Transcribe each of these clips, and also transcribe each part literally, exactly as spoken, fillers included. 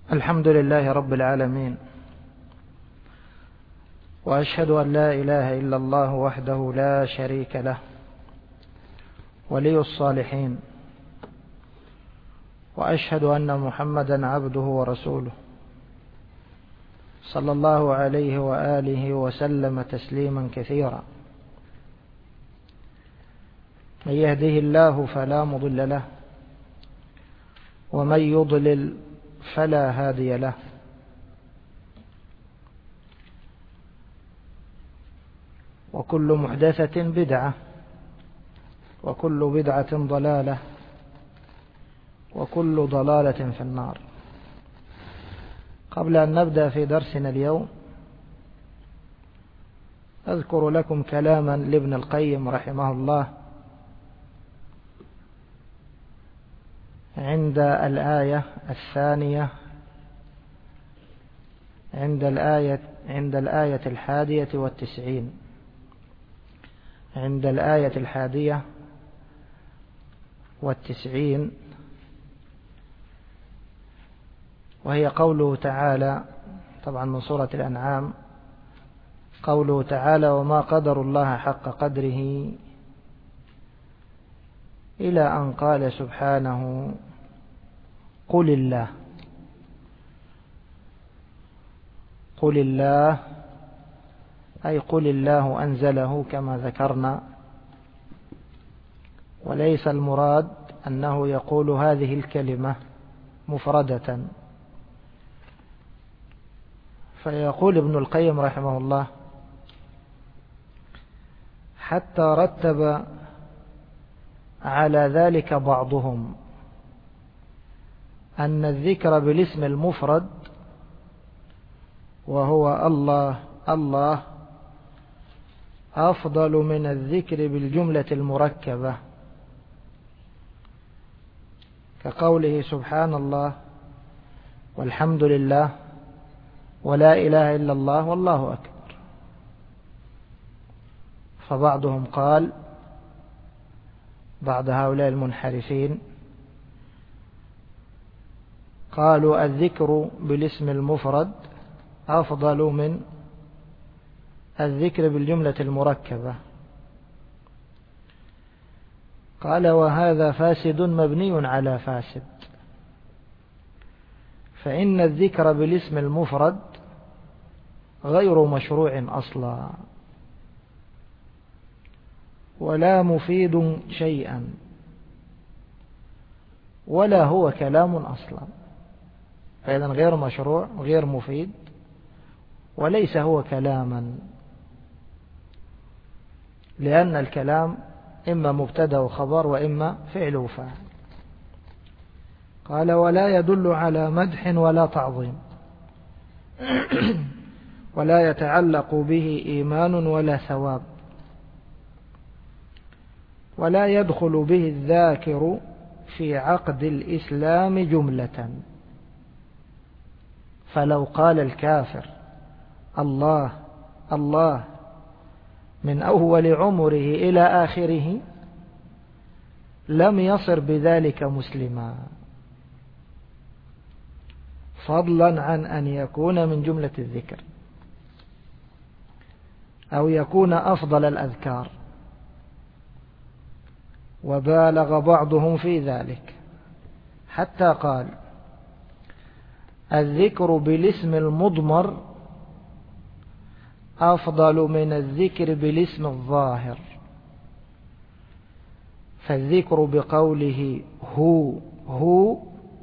الحمد لله رب العالمين، وأشهد أن لا إله إلا الله وحده لا شريك له ولي الصالحين، وأشهد أن محمدا عبده ورسوله صلى الله عليه وآله وسلم تسليما كثيرا. من يهده الله فلا مضل له، ومن يضلل فلا هادي له. وكل محدثة بدعة، وكل بدعة ضلالة، وكل ضلالة في النار. قبل أن نبدأ في درسنا اليوم أذكر لكم كلاما لابن القيم رحمه الله عند الآية الثانية عند الآية عند الآية الحادية والتسعين عند الآية الحادية والتسعين وهي قوله تعالى، طبعا من سورة الأنعام، قوله تعالى: وما قدر الله حق قدره، إلى أن قال سبحانه: قل الله قل الله أي قل الله أنزله كما ذكرنا، وليس المراد أنه يقول هذه الكلمة مفردة. فيقول ابن القيم رحمه الله: حتى رتب على ذلك بعضهم أن الذكر بالاسم المفرد وهو الله الله أفضل من الذكر بالجملة المركبة، كقوله سبحان الله والحمد لله ولا إله إلا الله والله أكبر. فبعضهم قال، بعض هؤلاء المنحرفين قالوا: الذكر بالاسم المفرد أفضل من الذكر بالجملة المركبة. قال: وهذا فاسد مبني على فاسد، فإن الذكر بالاسم المفرد غير مشروع أصلا، ولا مفيد شيئا، ولا هو كلام أصلا. فإذا غير مشروع، غير مفيد، وليس هو كلاما، لأن الكلام إما مبتدأ وخبر، وإما فعل وفاعل. قال: ولا يدل على مدح ولا تعظيم، ولا يتعلق به إيمان ولا ثواب، ولا يدخل به الذاكر في عقد الإسلام جملة. فلو قال الكافر الله الله من أول عمره إلى آخره لم يصر بذلك مسلما، فضلا عن أن يكون من جملة الذكر أو يكون أفضل الأذكار. وبالغ بعضهم في ذلك حتى قال: الذكر بالاسم المضمر أفضل من الذكر بالاسم الظاهر، فالذكر بقوله هو هو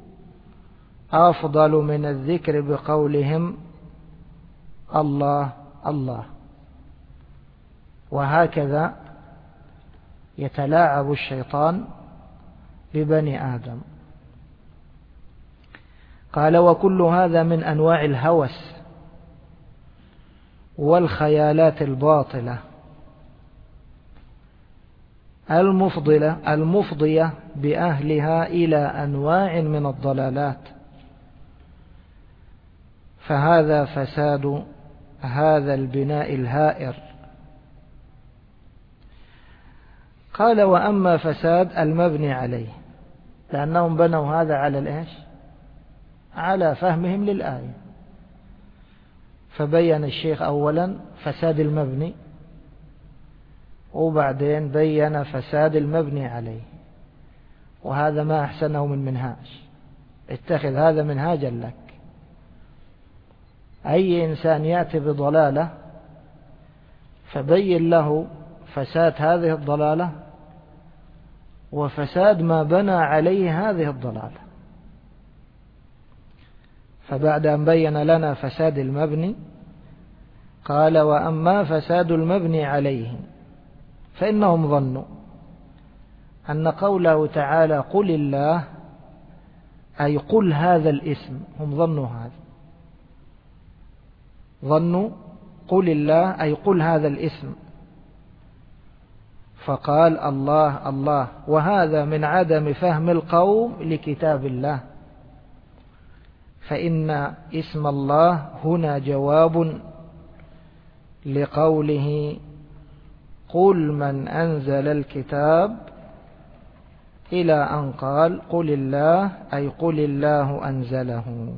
أفضل من الذكر بقولهم الله الله. وهكذا يتلاعب الشيطان ببني آدم. قال: وكل هذا من أنواع الهوس والخيالات الباطلة المفضلة المفضية بأهلها إلى أنواع من الضلالات، فهذا فساد هذا البناء الهائر. قال: وأما فساد المبني عليه، لأنهم بنوا هذا على الإيش؟ على فهمهم للآية. فبين الشيخ أولا فساد المبني، وبعدين بين فساد المبني عليه، وهذا ما أحسنه من منهاج. اتخذ هذا منهاجا لك. أي إنسان يأتي بضلالة فبين له فساد هذه الضلالة وفساد ما بنى عليه هذه الضلالة. فبعد أن بين لنا فساد المبني قال: وأما فساد المبني عليه فإنهم ظنوا أن قوله تعالى قل الله أي قل هذا الاسم، هم ظنوا هذا، ظنوا قل الله أي قل هذا الاسم، فقال الله الله، وهذا من عدم فهم القوم لكتاب الله، فإن اسم الله هنا جواب لقوله قل من أنزل الكتاب إلى أن قال قل الله أي قل الله أنزله.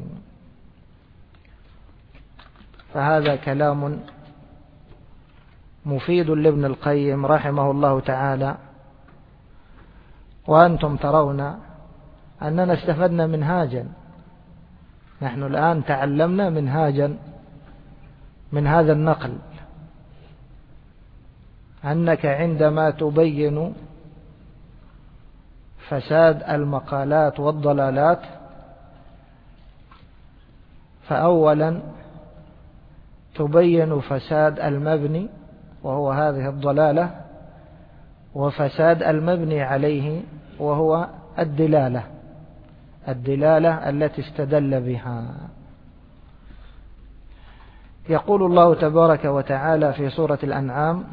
فهذا كلام مفيد لابن القيم رحمه الله تعالى. وأنتم ترون أننا استفدنا منهاجا، نحن الآن تعلمنا منهاجا من هذا النقل، أنك عندما تبين فساد المقالات والضلالات فأولا تبين فساد المبني وهو هذه الضلالة، وفساد المبني عليه وهو الدلالة الدلالة التي استدل بها. يقول الله تبارك وتعالى في سورة الأنعام: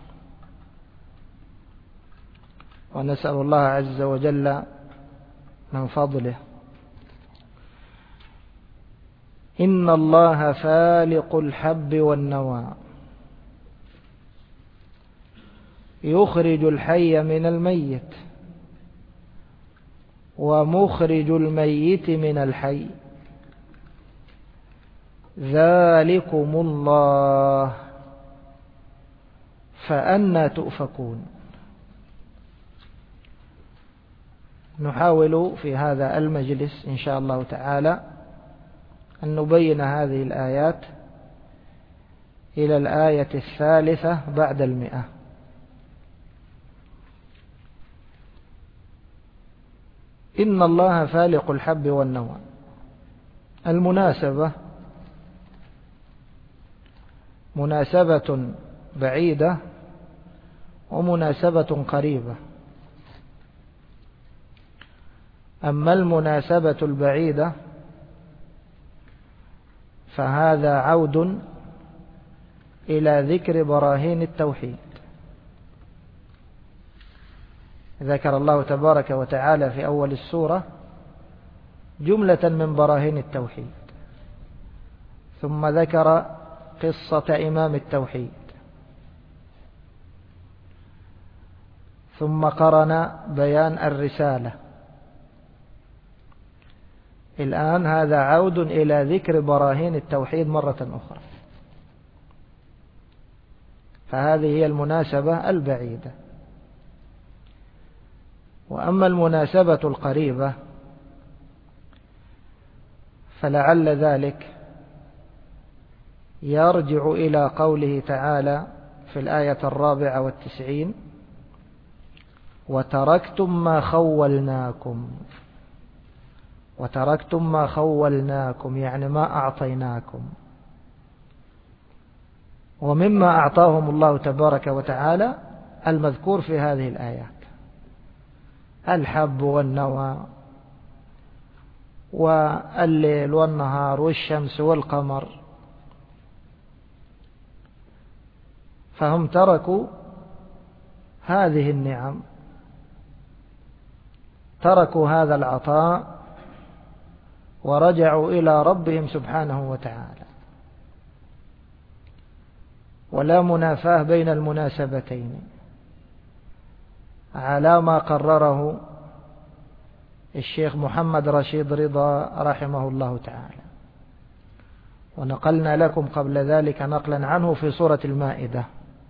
ونسأل الله عز وجل من فضله: إن الله فالق الحب والنوى يخرج الحي من الميت ومخرج الميت من الحي ذلكم الله فأنى تؤفكون. نحاول في هذا المجلس إن شاء الله تعالى أن نبين هذه الآيات إلى الآية الثالثة بعد المئة. إن الله فالق الحب والنوى. المناسبة مناسبة بعيدة ومناسبة قريبة. أما المناسبة البعيدة فهذا عود إلى ذكر براهين التوحيد. ذكر الله تبارك وتعالى في أول السورة جملة من براهين التوحيد، ثم ذكر قصة إمام التوحيد، ثم قرن بيان الرسالة. الآن هذا عود إلى ذكر براهين التوحيد مرة أخرى. فهذه هي المناسبة البعيدة. وأما المناسبة القريبة فلعل ذلك يرجع إلى قوله تعالى في الآية الرابعة والتسعين: وتركتم ما خولناكم. وتركتم ما خولناكم يعني ما أعطيناكم. ومما أعطاهم الله تبارك وتعالى المذكور في هذه الآيات: الحب والنوى والليل والنهار والشمس والقمر. فهم تركوا هذه النعم، تركوا هذا العطاء ورجعوا إلى ربهم سبحانه وتعالى. ولا منافاة بين المناسبتين على ما قرره الشيخ محمد رشيد رضا رحمه الله تعالى، ونقلنا لكم قبل ذلك نقلا عنه في سورة المائدة.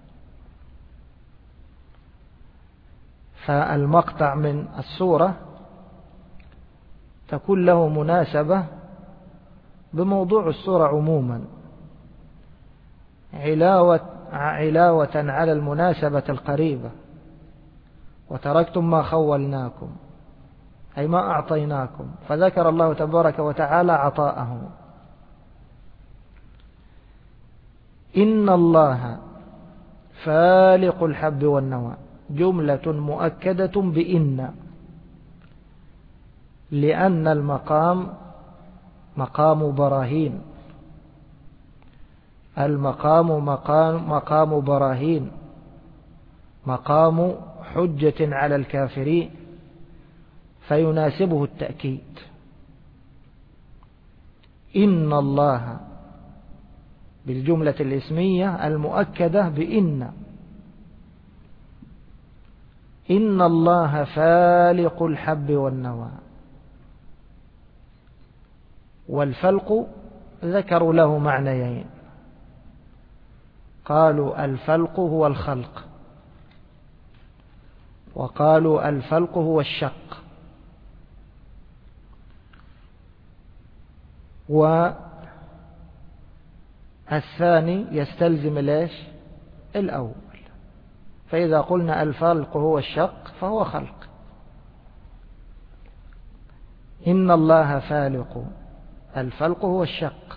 فالمقطع من السورة تكون له مناسبة بموضوع السورة عموما، علاوة, علاوة على المناسبة القريبة. وتركتم ما خولناكم أي ما أعطيناكم، فذكر الله تبارك وتعالى عطاءه. إن الله فالق الحب والنوى، جملة مؤكدة بإن، لأن المقام مقام براهين، المقام مقام, مقام براهين، مقام حجة على الكافرين، فيناسبه التأكيد. إن الله بالجملة الاسمية المؤكدة بإن، إن الله فالق الحب والنوى. والفلق ذكروا له معنيين، قالوا الفلق هو الخلق، وقالوا الفلق هو الشق. والثاني يستلزم ليش الأول، فإذا قلنا الفلق هو الشق فهو خلق. إن الله فالق، الفلق هو الشق،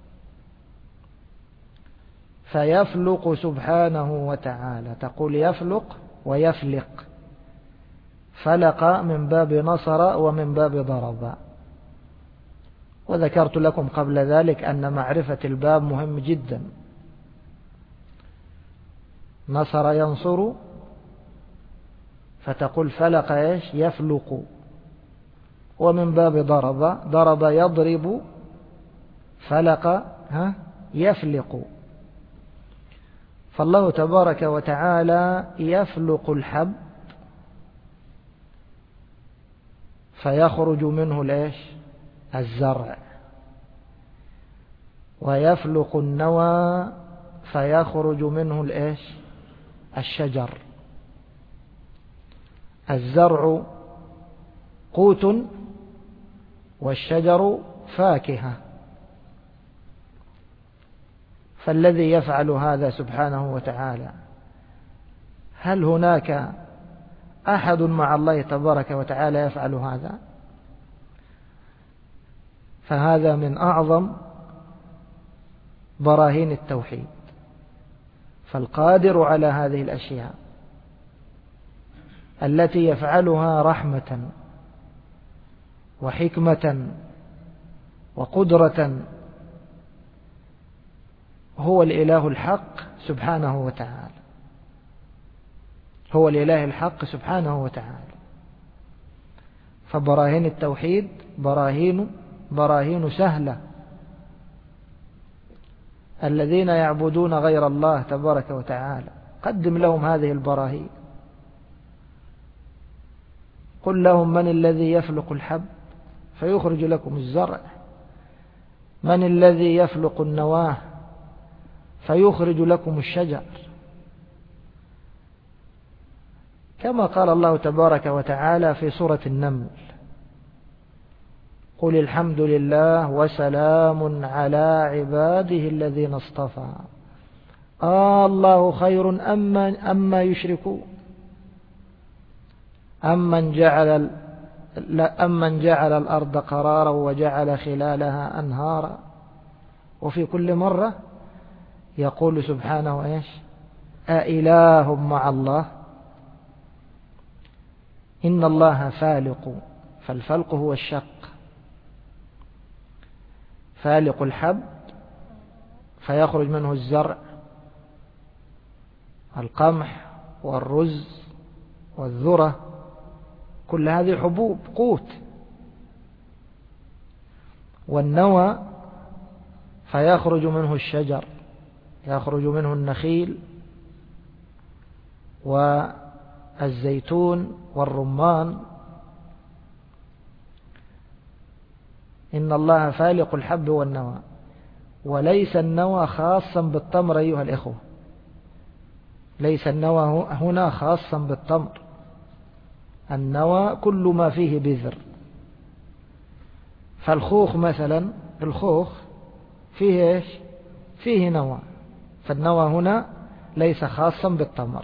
فيفلق سبحانه وتعالى. تقول يفلق ويفلق، فلق من باب نصر ومن باب ضرب. وذكرت لكم قبل ذلك أن معرفة الباب مهم جدا. نصر ينصر، فتقول فلق إيش يفلق، ومن باب ضرب ضرب يضرب، فلق ها يفلق. فالله تبارك وتعالى يفلق الحب فيخرج منه الإيش الزرع، ويفلق النوى فيخرج منه الإيش الشجر. الزرع قوت والشجر فاكهة. فالذي يفعل هذا سبحانه وتعالى، هل هناك أحد مع الله تبارك وتعالى يفعل هذا؟ فهذا من أعظم براهين التوحيد. فالقادر على هذه الأشياء التي يفعلها رحمة وحكمة وقدرة هو الإله الحق سبحانه وتعالى، هو الإله الحق سبحانه وتعالى. فبراهين التوحيد براهين براهين سهلة. الذين يعبدون غير الله تبارك وتعالى قدم لهم هذه البراهين، قل لهم من الذي يفلق الحب فيخرج لكم الزرع، من الذي يفلق النواه فيخرج لكم الشجر. كما قال الله تبارك وتعالى في سورة النمل قل الحمد لله وسلام على عباده الذين اصطفى آه الله خير أما, أما يشركون أمن جعل, أمن جعل الأرض قرارا وجعل خلالها أنهارا. وفي كل مرة يقول سبحانه إيش أإله مع الله. إن الله فالق، فالفلق هو الشق، فالق الحب فيخرج منه الزرع، القمح والرز والذرة، كل هذه حبوب قوت. والنوى فيخرج منه الشجر، يخرج منه النخيل والزيتون والرمان. إن الله فالق الحب والنوى، وليس النوى خاصا بالتمر أيها الإخوة، ليس النوى هنا خاصا بالتمر، النوى كل ما فيه بذر. فالخوخ مثلا، الخوخ فيه إيش؟ فيه نوى، فالنوى هنا ليس خاصا بالتمر.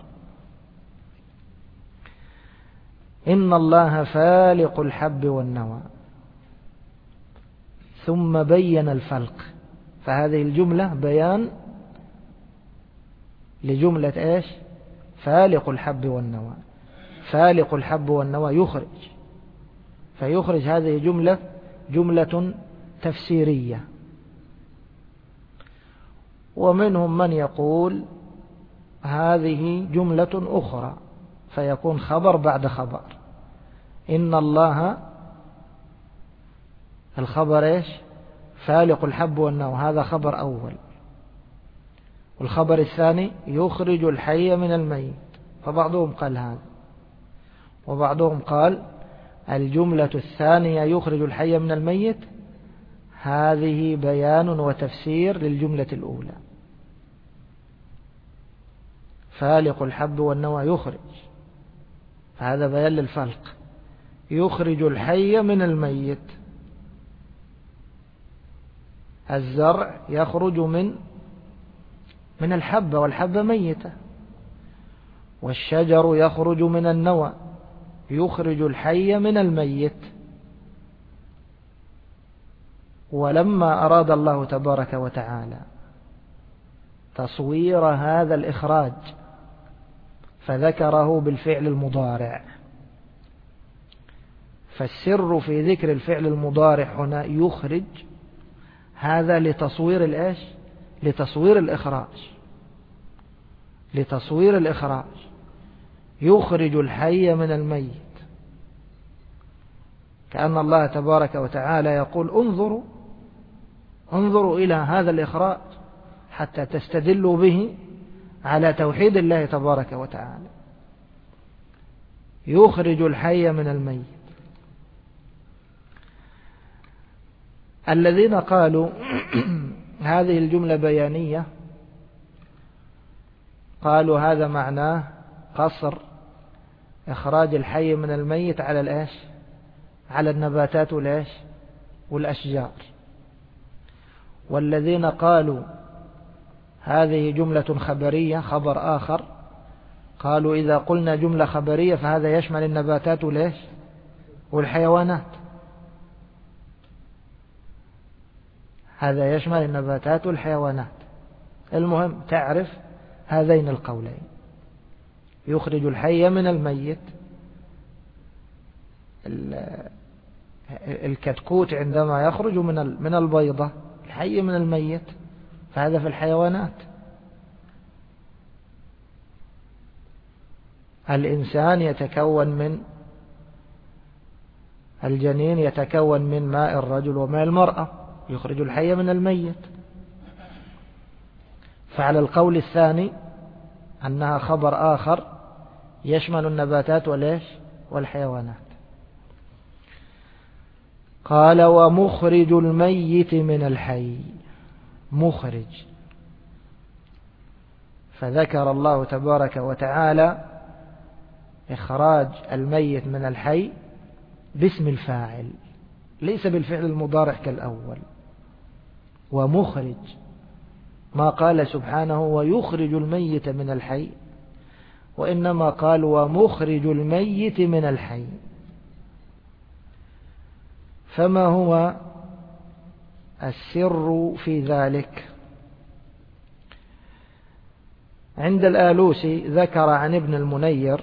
إن الله فالق الحب والنوى، ثم بين الفلق، فهذه الجملة بيان لجملة إيش؟ فالق الحب والنوى. فالق الحب والنوى يخرج، فيخرج هذه جملة جملة تفسيرية. ومنهم من يقول هذه جملة أخرى، فيكون خبر بعد خبر. إن الله الخبر إيش؟ فالق الحب والنوى، هذا خبر أول. والخبر الثاني يخرج الحي من الميت، فبعضهم قال هذا، وبعضهم قال الجملة الثانية يخرج الحي من الميت هذه بيان وتفسير للجملة الأولى. فالق الحب والنوى يخرج، فهذا بيان للفلق، يخرج الحي من الميت. الزرع يخرج من من الحبة، والحبة ميتة. والشجر يخرج من النوى، يخرج الحي من الميت. ولما أراد الله تبارك وتعالى تصوير هذا الإخراج فذكره بالفعل المضارع. فالسر في ذكر الفعل المضارع هنا يخرج، هذا لتصوير الإيش؟ لتصوير الإخراج، لتصوير الإخراج. يخرج الحي من الميت، كأن الله تبارك وتعالى يقول انظروا انظروا إلى هذا الإخراج حتى تستدلوا به على توحيد الله تبارك وتعالى. يخرج الحي من الميت. الذين قالوا هذه الجملة بيانية قالوا هذا معناه قصر إخراج الحي من الميت على الإيش؟ على النباتات والإيش؟ والأشجار. والذين قالوا هذه جملة خبرية، خبر آخر، قالوا إذا قلنا جملة خبرية فهذا يشمل النباتات والإيش؟ والحيوانات، هذا يشمل النباتات والحيوانات. المهم تعرف هذين القولين، يخرج الحي من الميت. الكتكوت عندما يخرج من من البيضة، الحي من الميت، فهذا في الحيوانات. الإنسان يتكون من الجنين، يتكون من ماء الرجل وماء المرأة، يخرج الحي من الميت. فعلى القول الثاني أنها خبر آخر يشمل النباتات والإيش؟ والحيوانات. قال ومخرج الميت من الحي، مخرج. فذكر الله تبارك وتعالى إخراج الميت من الحي باسم الفاعل، ليس بالفعل المضارع كالأول. ومخرج، ما قال سبحانه ويخرج الميت من الحي، وإنما قال ومخرج الميت من الحي. فما هو السر في ذلك؟ عند الآلوسي ذكر عن ابن المنير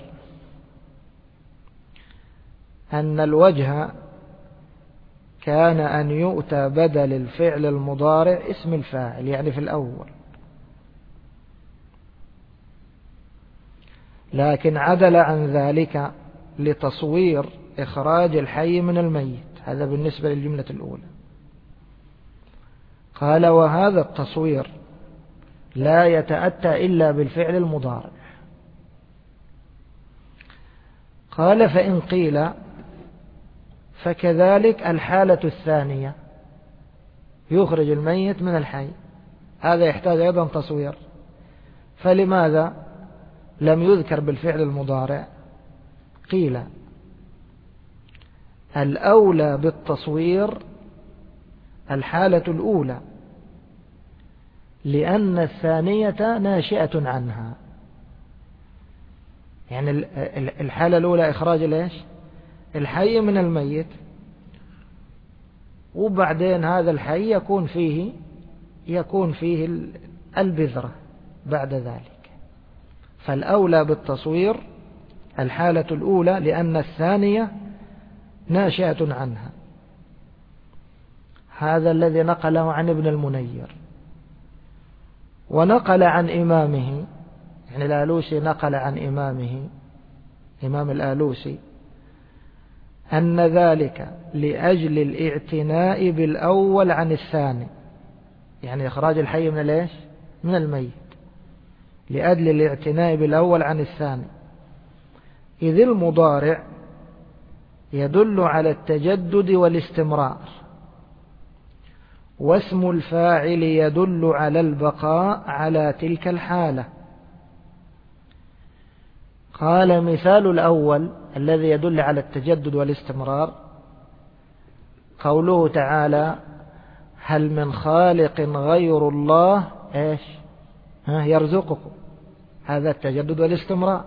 أن الوجه كان أن يؤتى بدل الفعل المضارع اسم الفاعل، يعني في الأول، لكن عدل عن ذلك لتصوير إخراج الحي من الميت. هذا بالنسبة للجملة الأولى. قال وهذا التصوير لا يتأتى إلا بالفعل المضارع. قال فإن قيل فكذلك الحالة الثانية، يخرج الميت من الحي، هذا يحتاج أيضا تصوير. فلماذا لم يذكر بالفعل المضارع؟ قيل الأولى بالتصوير الحالة الأولى، لأن الثانية ناشئة عنها. يعني الحالة الأولى إخراج ليش الحي من الميت، وبعدين هذا الحي يكون فيه يكون فيه البذرة بعد ذلك. فالأولى بالتصوير الحالة الأولى، لأن الثانية ناشئة عنها. هذا الذي نقله عن ابن المنير، ونقل عن إمامه، يعني الآلوسي نقل عن إمامه إمام الآلوسي أن ذلك لأجل الاعتناء بالأول عن الثاني، يعني إخراج الحي من ليش من الميت لأجل الاعتناء بالأول عن الثاني، إذ المضارع يدل على التجدد والاستمرار، واسم الفاعل يدل على البقاء على تلك الحالة. قال مثال الأول الذي يدل على التجدد والاستمرار قوله تعالى هل من خالق غير الله إيش ها يرزقكم، هذا التجدد والاستمرار.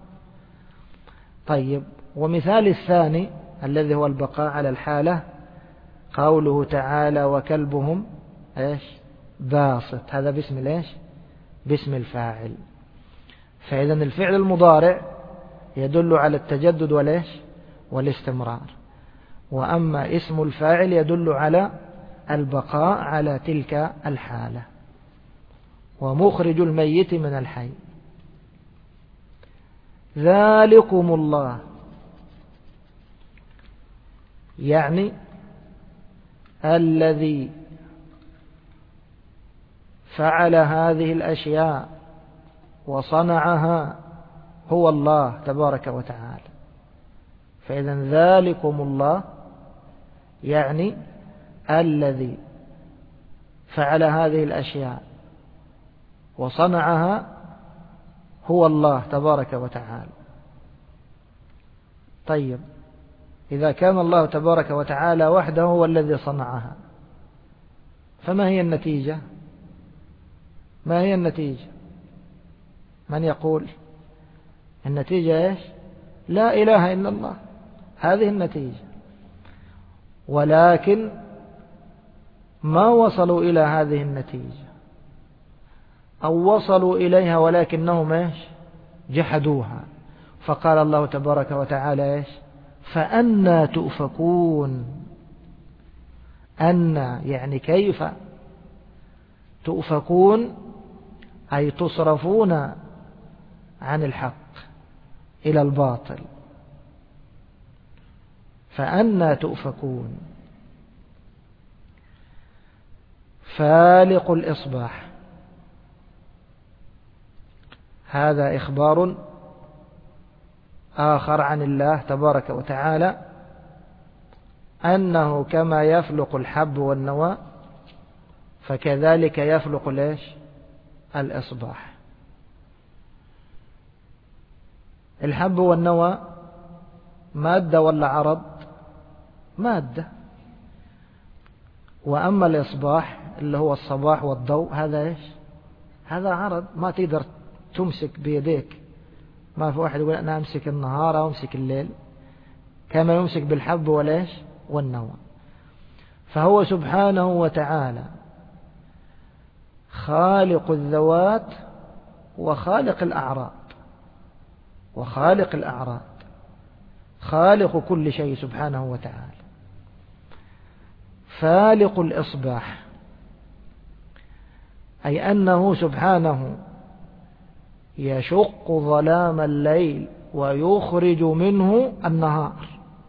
طيب، ومثال الثاني الذي هو البقاء على الحالة قوله تعالى وكلبهم إيش باسط، هذا باسم ليش باسم الفاعل. فإذا الفعل المضارع يدل على التجدد وليش والاستمرار، وأما اسم الفاعل يدل على البقاء على تلك الحالة. ومخرج الميت من الحي ذلكم الله، يعني الذي فعل هذه الأشياء وصنعها هو الله تبارك وتعالى. فإذا ذلكم الله يعني الذي فعل هذه الأشياء وصنعها هو الله تبارك وتعالى. طيب، إذا كان الله تبارك وتعالى وحده هو الذي صنعها، فما هي النتيجة؟ ما هي النتيجة؟ من يقول؟ النتيجة إيش؟ لا إله إلا الله، هذه النتيجة. ولكن ما وصلوا إلى هذه النتيجة، أو وصلوا إليها ولكنهم إيش؟ جحدوها. فقال الله تبارك وتعالى إيش؟ فأنى تؤفكون. أن يعني كيف تؤفكون، أي تصرفون عن الحق إلى الباطل. فأنى تؤفكون. فالق الإصباح، هذا إخبار آخر عن الله تبارك وتعالى أنه كما يفلق الحب والنوى فكذلك يفلق ليش الإصباح. الحب والنوى مادة ولا عرض؟ مادة. وأما الإصباح اللي هو الصباح والضوء هذا إيش؟ هذا عرض، ما تقدر تمسك بيديك. ما في واحد يقول أنا أمسك النهار أو أمسك الليل، كما يمسك بالحب وليش والنوى. فهو سبحانه وتعالى خالق الذوات وخالق الأعراض، وخالق الأعراض، خالق كل شيء سبحانه وتعالى. فالق الإصباح أي أنه سبحانه يشق ظلام الليل ويخرج منه النهار.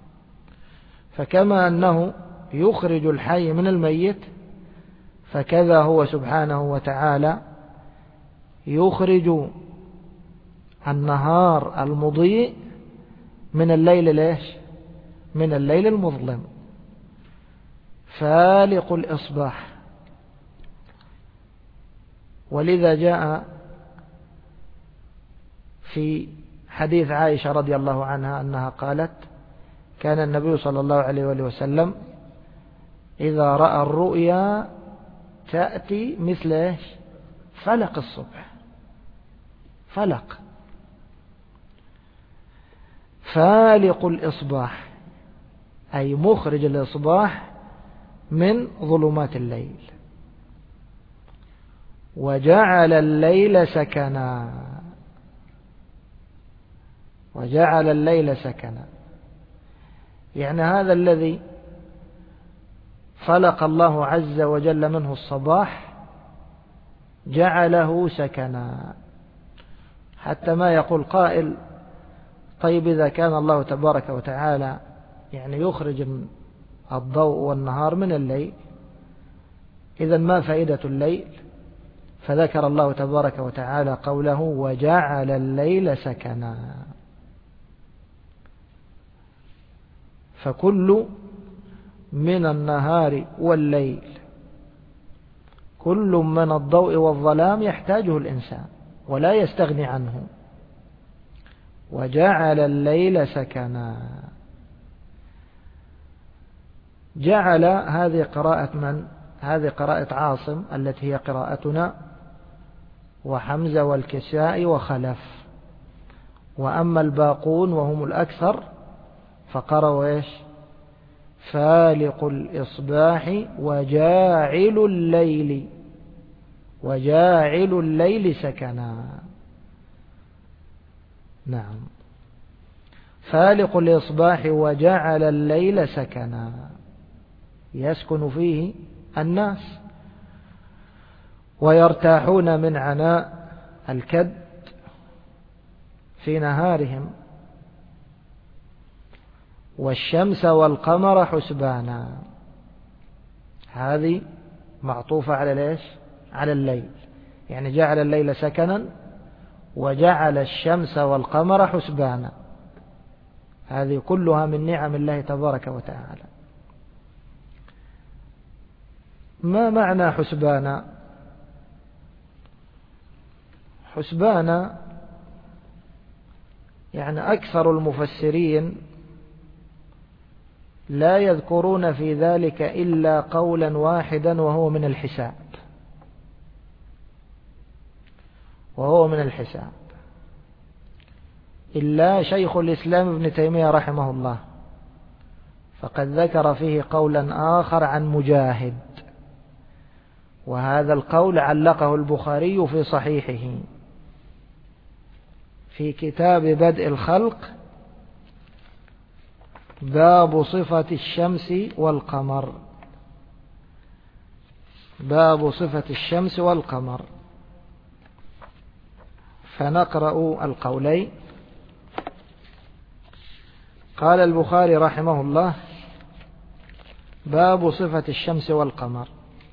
فكما أنه يخرج الحي من الميت، فكذا هو سبحانه وتعالى يخرج النهار المضيء من الليل ليش؟ من الليل المظلم. فالق الإصباح ولذا جاء في حديث عائشة رضي الله عنها أنها قالت: كان النبي صلى الله عليه وآله وسلم إذا رأى الرؤيا تأتي مثل إيش؟ فلق الصبح. فلق فالق الإصباح، أي مخرج الإصباح من ظلمات الليل. وجعل الليل سكنا، وجعل الليل سكنا، يعني هذا الذي فلق الله عز وجل منه الصباح جعله سكنا، حتى ما يقول قائل: طيب إذا كان الله تبارك وتعالى يعني يخرج الضوء والنهار من الليل، إذن ما فائدة الليل؟ فذكر الله تبارك وتعالى قوله: وجعل الليل سكنا. فكل من النهار والليل، كل من الضوء والظلام يحتاجه الإنسان ولا يستغني عنه. وجعل الليل سكنا. جعل هذه قراءة من؟ هذه قراءة عاصم التي هي قراءتنا، وحمزة والكساء وخلف. وأما الباقون وهم الأكثر فقرأوا إيش؟ فالق الإصباح وجاعل الليل، وجاعل الليل سكنا. نعم، فالق الإصباح وجعل الليل سكنا، يسكن فيه الناس ويرتاحون من عناء الكد في نهارهم. والشمس والقمر حسبانا، هذه معطوفة على ليش؟ على الليل، يعني جعل الليل سكنا وجعل الشمس والقمر حسبانا. هذه كلها من نعم الله تبارك وتعالى. ما معنى حسبانا؟ حسبانا يعني أكثر المفسرين لا يذكرون في ذلك إلا قولا واحدا، وهو من الحساب، وهو من الحساب إلا شيخ الإسلام ابن تيمية رحمه الله، فقد ذكر فيه قولا آخر عن مجاهد، وهذا القول علقه البخاري في صحيحه في كتاب بدء الخلق، باب صفة الشمس والقمر. باب صفة الشمس والقمر. فنقرأ القولين. قال البخاري رحمه الله: باب صفة الشمس والقمر.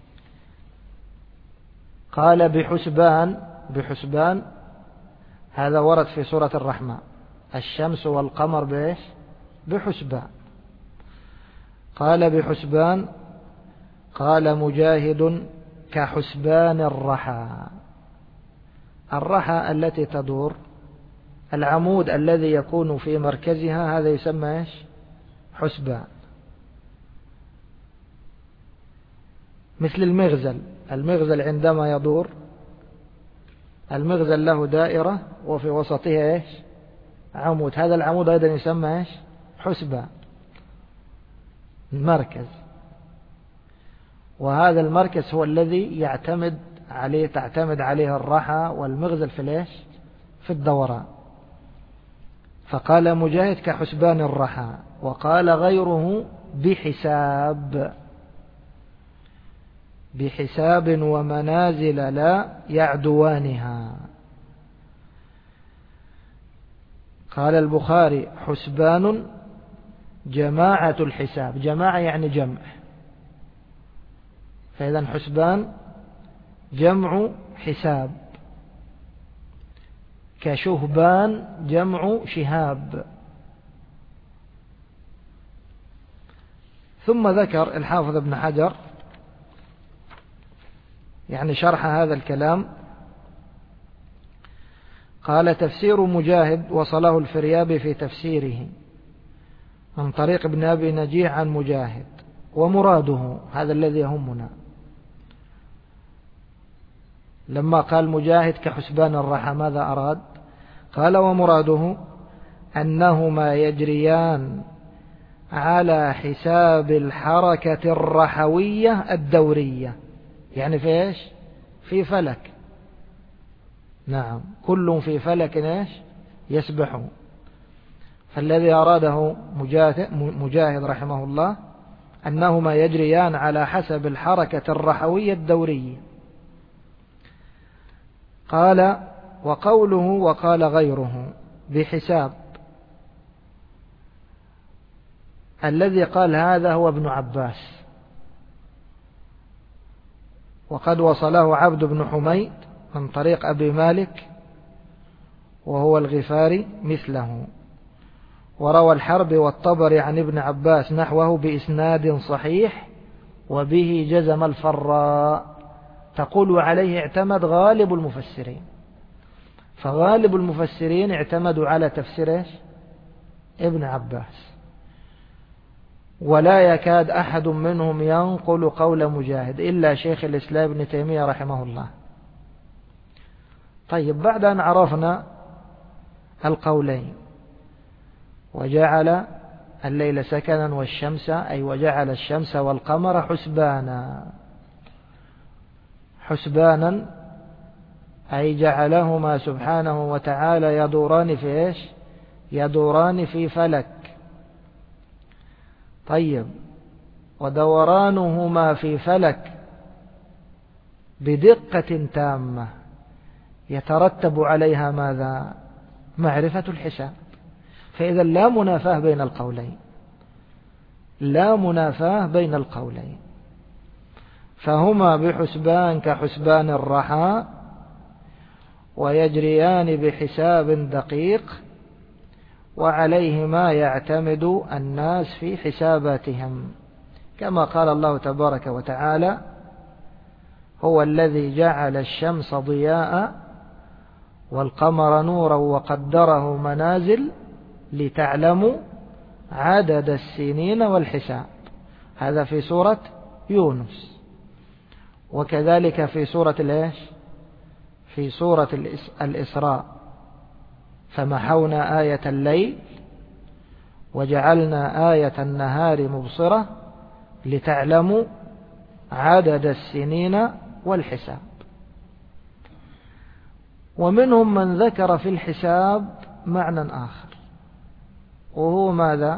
قال بحسبان، بحسبان هذا ورد في سورة الرحمن، الشمس والقمر بإيش؟ بحسبان. قال بحسبان. قال مجاهد: كحسبان الرحى. الرحى التي تدور، العمود الذي يكون في مركزها، هذا يسمى إيش؟ حسبان. مثل المغزل، المغزل عندما يدور، المغزل له دائرة وفي وسطها إيش؟ عمود، هذا العمود أيضا يسمى إيش؟ حسبان، المركز. وهذا المركز هو الذي يعتمد عليه تعتمد عليه الرحى والمغزل في ليش؟ في الدوران. فقال مجاهد: كحسبان الرحى. وقال غيره: بحساب، بحساب ومنازل لا يعدوانها. قال البخاري: حسبان جماعة الحساب، جماعة يعني جمع، فإذا حسبان جمع حساب. كشهبان جمع شهاب. ثم ذكر الحافظ ابن حجر يعني شرح هذا الكلام قال تفسير مجاهد وصله الفريابي في تفسيره من طريق ابن أبي نجيح عن مجاهد، ومراده هذا الذي يهمنا لما قال مجاهد كحسبان الرحى ماذا أراد؟ قال ومراده أنهما يجريان على حساب الحركة الرحوية الدورية، يعني في إيش؟ في فلك، نعم كل في فلك إيش؟ يسبح. فالذي أراده مجاهد رحمه الله أنهما يجريان على حسب الحركة الرحوية الدورية. قال وقوله وقال غيره بحساب، الذي قال هذا هو ابن عباس، وقد وصله عبد بن حميد من طريق أبي مالك وهو الغفاري مثله، وروى الحرب والطبري عن ابن عباس نحوه بإسناد صحيح وبه جزم الفراء. تقول عليه اعتمد غالب المفسرين، فغالب المفسرين اعتمدوا على تفسير ابن عباس، ولا يكاد أحد منهم ينقل قول مجاهد إلا شيخ الإسلام ابن تيمية رحمه الله. طيب بعد أن عرفنا القولين وجعل الليل سكنا والشمس، أي وجعل الشمس والقمر حسبانا، حسبانا أي جعلهما سبحانه وتعالى يدوران في إيش؟ يدوران في فلك. طيب ودورانهما في فلك بدقة تامة يترتب عليها ماذا؟ معرفة الحساب. فإذا لا منافاة بين القولين، لا منافاة بين القولين، فهما بحسبان كحسبان الرحى ويجريان بحساب دقيق، وعليهما يعتمد الناس في حساباتهم، كما قال الله تبارك وتعالى هو الذي جعل الشمس ضياء والقمر نورا وقدره منازل لتعلموا عدد السنين والحساب. هذا في سورة يونس. وكذلك في سورة الإيش؟ في سورة الإسراء فمحونا آية الليل وجعلنا آية النهار مبصرة لتعلموا عدد السنين والحساب. ومنهم من ذكر في الحساب معنى آخر، وهو ماذا؟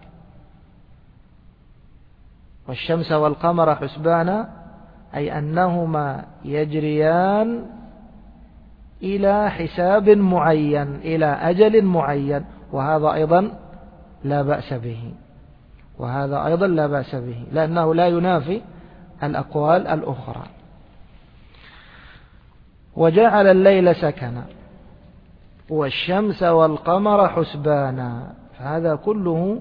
والشمس والقمر حسبانا، أي أنهما يجريان إلى حساب معين، إلى أجل معين، وهذا أيضا لا بأس به، وهذا أيضا لا بأس به، لأنه لا ينافي الأقوال الأخرى. وجعل الليل سكنا والشمس والقمر حسبانا، فهذا كله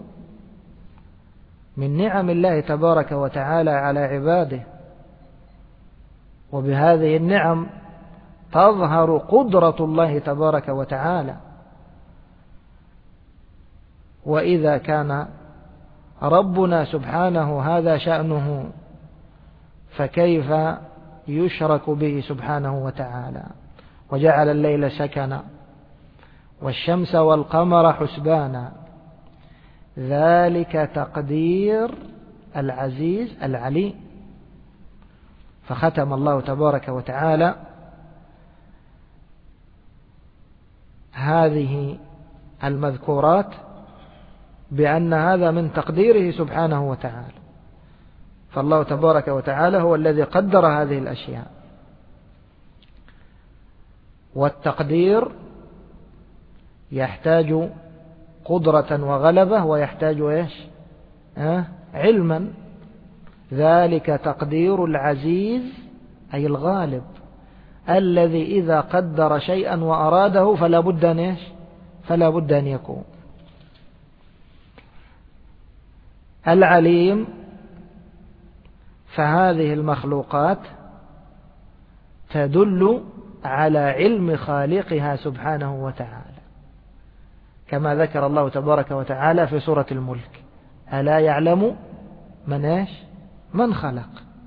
من نعم الله تبارك وتعالى على عباده، وبهذه النعم تظهر قدرة الله تبارك وتعالى. وإذا كان ربنا سبحانه هذا شأنه فكيف يشرك به سبحانه وتعالى؟ وجعل الليل سكنا والشمس والقمر حسبانا، ذلك تقدير العزيز العليم. فختم الله تبارك وتعالى هذه المذكورات بأن هذا من تقديره سبحانه وتعالى، فالله تبارك وتعالى هو الذي قدر هذه الأشياء. والتقدير يحتاج قدرة وغلبة، ويحتاج إيش؟ أه؟ علما. ذلك تقدير العزيز أي الغالب، الذي إذا قدر شيئا وأراده فلا بد أن إيش؟ فلا بد أن يكون. العليم، فهذه المخلوقات تدل على علم خالقها سبحانه وتعالى، كما ذكر الله تبارك وتعالى في سورة الملك: ألا يعلم من إيش؟ من خلق.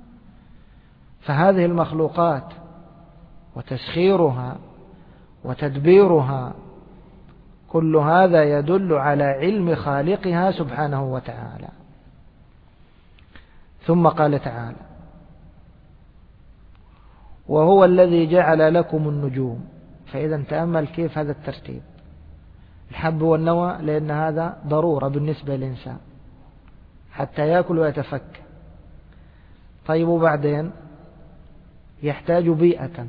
فهذه المخلوقات وتسخيرها وتدبيرها كل هذا يدل على علم خالقها سبحانه وتعالى. ثم قال تعالى: وهو الذي جعل لكم النجوم. فإذا تأمل كيف هذا الترتيب: الحب والنوى، لأن هذا ضرورة بالنسبة للإنسان حتى يأكل ويتفكر. طيب وبعدين يحتاج بيئة،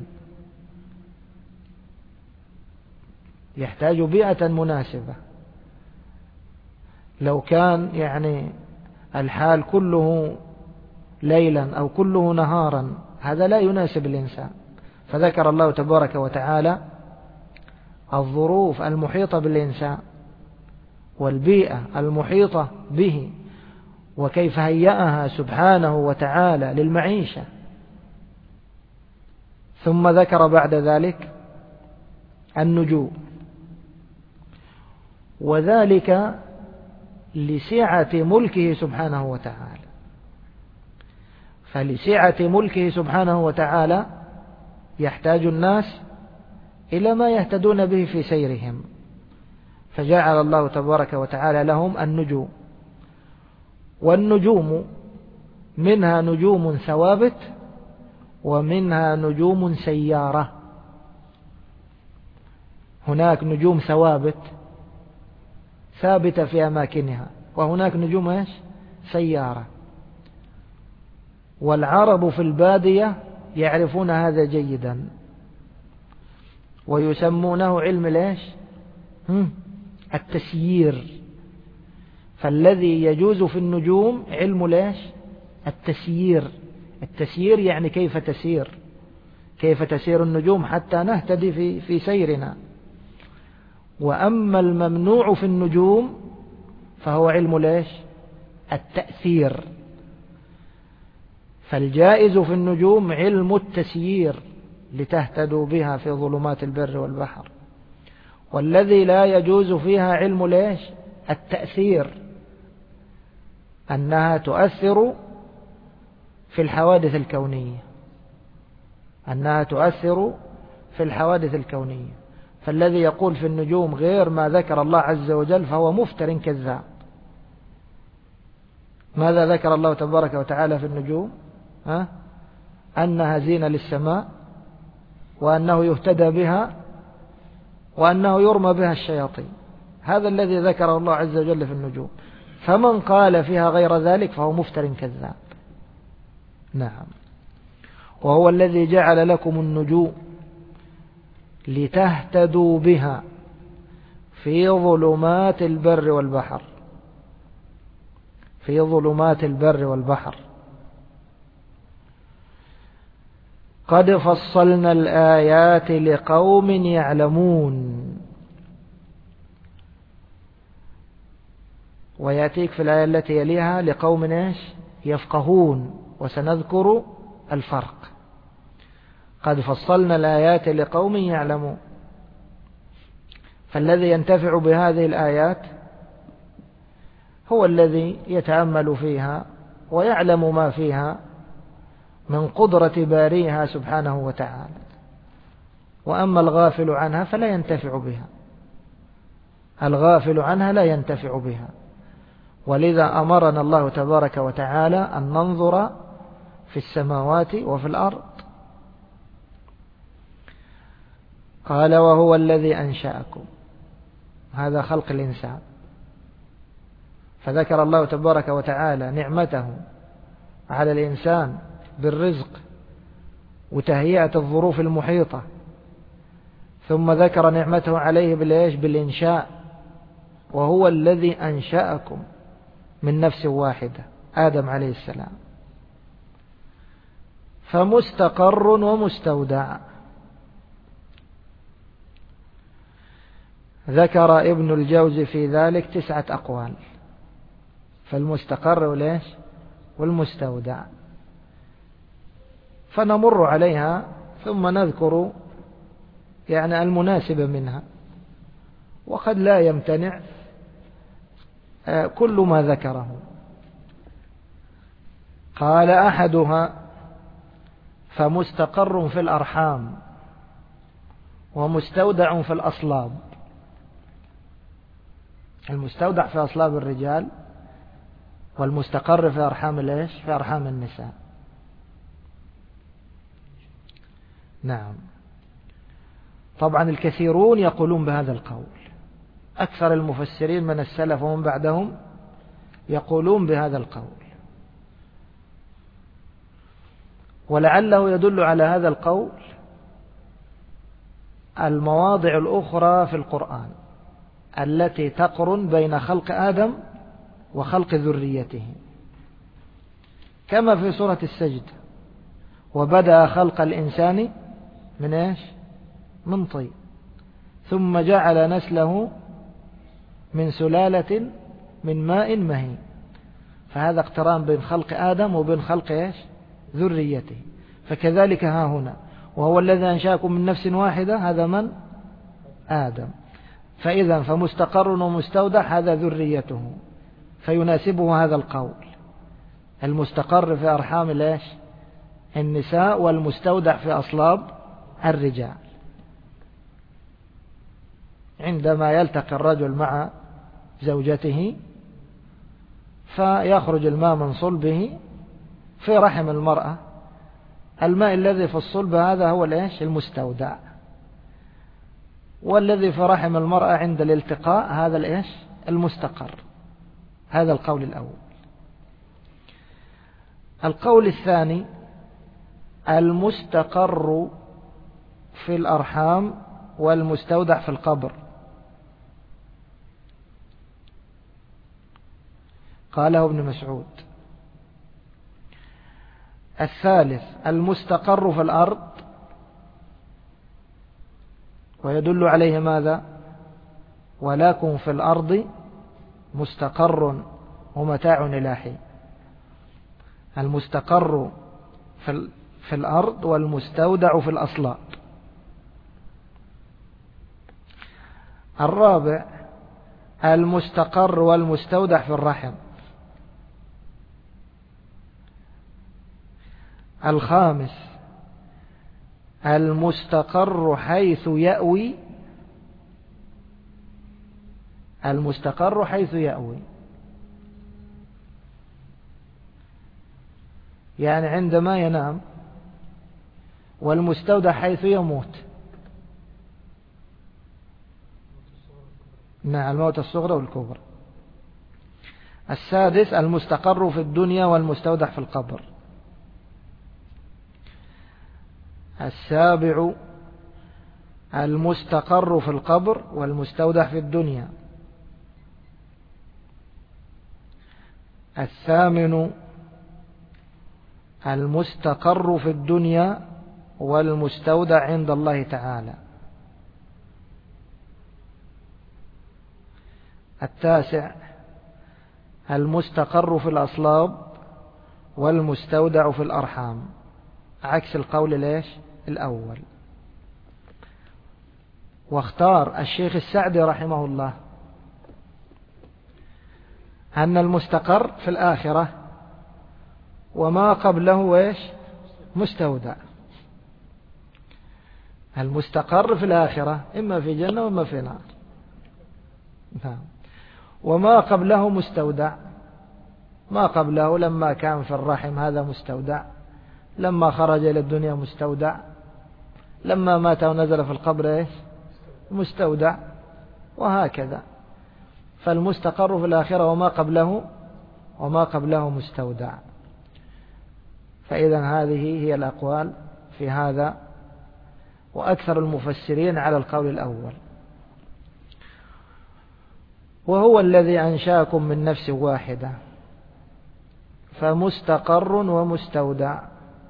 يحتاج بيئة مناسبة. لو كان يعني الحال كله ليلا أو كله نهارا هذا لا يناسب الإنسان. فذكر الله تبارك وتعالى الظروف المحيطة بالإنسان والبيئة المحيطة به وكيف هيأها سبحانه وتعالى للمعيشة. ثم ذكر بعد ذلك النجوم، وذلك لسعة ملكه سبحانه وتعالى. فلسعة ملكه سبحانه وتعالى يحتاج الناس إلى ما يهتدون به في سيرهم، فجعل الله تبارك وتعالى لهم النجوم. والنجوم منها نجوم ثوابت ومنها نجوم سيارة. هناك نجوم ثوابت ثابتة في أماكنها، وهناك نجوم إيش؟ سيارة. والعرب في البادية يعرفون هذا جيدا، ويسمونه علم ليش؟ التسيير. فالذي يجوز في النجوم علم ليش؟ التسيير. التسيير يعني كيف تسير، كيف تسير النجوم حتى نهتدي في في سيرنا. وأما الممنوع في النجوم فهو علم ليش؟ التأثير. فالجائز في النجوم علم التسيير لتهتدوا بها في ظلمات البر والبحر، والذي لا يجوز فيها علم ليش؟ التأثير، أنها تؤثر في الحوادث الكونية، أنها تؤثر في الحوادث الكونية. فالذي يقول في النجوم غير ما ذكر الله عز وجل فهو مفتر كذاب. ماذا ذكر الله تبارك وتعالى في النجوم؟ ها؟ أنها زينة للسماء، وأنه يهتدى بها، وأنه يرمى بها الشياطين. هذا الذي ذكر الله عز وجل في النجوم. فمن قال فيها غير ذلك فهو مفتر كذاب. نعم. وهو الذي جعل لكم النجوم لتهتدوا بها في ظلمات البر والبحر، في ظلمات البر والبحر. قد فصلنا الآيات لقوم يعلمون. ويأتيك في الآية التي يليها لقوم إيش؟ يفقهون، وسنذكر الفرق. قد فصلنا الآيات لقوم يعلمون. فالذي ينتفع بهذه الآيات هو الذي يتأمل فيها ويعلم ما فيها من قدرة باريها سبحانه وتعالى. وأما الغافل عنها فلا ينتفع بها، الغافل عنها لا ينتفع بها. ولذا أمرنا الله تبارك وتعالى أن ننظر في السماوات وفي الأرض. قال: وهو الذي أنشأكم. هذا خلق الإنسان. فذكر الله تبارك وتعالى نعمته على الإنسان بالرزق وتهيئة الظروف المحيطة، ثم ذكر نعمته عليه بالإيش؟ بالإنشاء. وهو الذي أنشأكم من نفس واحدة، آدم عليه السلام. فمستقر ومستودع. ذكر ابن الجوزي في ذلك تسعة أقوال: فالمستقر وليش؟ والمستودع. فنمر عليها ثم نذكر يعني المناسبة منها، وقد لا يمتنع كل ما ذكره. قال أحدها فمستقر في الأرحام ومستودع في الأصلاب. المستودع في أصلاب الرجال، والمستقر في أرحام الإيش؟ في أرحام النساء. نعم. طبعا الكثيرون يقولون بهذا القول، أكثر المفسرين من السلف ومن بعدهم يقولون بهذا القول، ولعله يدل على هذا القول المواضع الأخرى في القرآن التي تقرن بين خلق آدم وخلق ذريته، كما في سورة السجد: وبدأ خلق الإنسان من إيش؟ من طين ثم جعل نسله من سلالة من ماء مهين. فهذا اقتران بين خلق آدم وبين خلق إيش؟ ذريته. فكذلك ها هنا: وهو الذي أنشأكم من نفس واحدة، هذا من؟ آدم. فإذا فمستقر ومستودع هذا ذريته، فيناسبه هذا القول: المستقر في أرحام الإيش؟ النساء، والمستودع في أصلاب الرجال. عندما يلتقي الرجل مع زوجته فيخرج الماء من صلبه في رحم المرأة، الماء الذي في الصلب هذا هو الإيش؟ المستودع، والذي في رحم المرأة عند الالتقاء هذا الإيش؟ المستقر. هذا القول الأول. القول الثاني: المستقر في الأرحام والمستودع في القبر. قاله ابن مسعود. الثالث: المستقر في الأرض، ويدل عليه ماذا؟ ولكم في الأرض مستقر ومتاع إلى حين. المستقر في في الأرض والمستودع في الأصلاب. الرابع: المستقر والمستودع في الرحم. الخامس: المستقر حيث يأوي. المستقر حيث يأوي يعني عندما ينام، والمستودع حيث يموت. نعم، الموت الصغرى والكبرى. السادس: المستقر في الدنيا والمستودع في القبر. السابع: المستقر في القبر والمستودع في الدنيا. الثامن: المستقر في الدنيا والمستودع عند الله تعالى. التاسع: المستقر في الأصلاب والمستودع في الأرحام، عكس القول ليش الأول. واختار الشيخ السعدي رحمه الله أن المستقر في الآخرة وما قبله ايش مستودع. المستقر في الآخرة إما في جنة وإما في نار، نعم. وما قبله مستودع، ما قبله لما كان في الرحم هذا مستودع، لما خرج إلى الدنيا مستودع، لما مات ونزل في القبر ايش مستودع، وهكذا. فالمستقر في الآخرة وما قبله وما قبله مستودع. فإذا هذه هي الأقوال في هذا، وأكثر المفسرين على القول الأول. وهو الذي أنشاكم من نفس واحدة فمستقر ومستودع.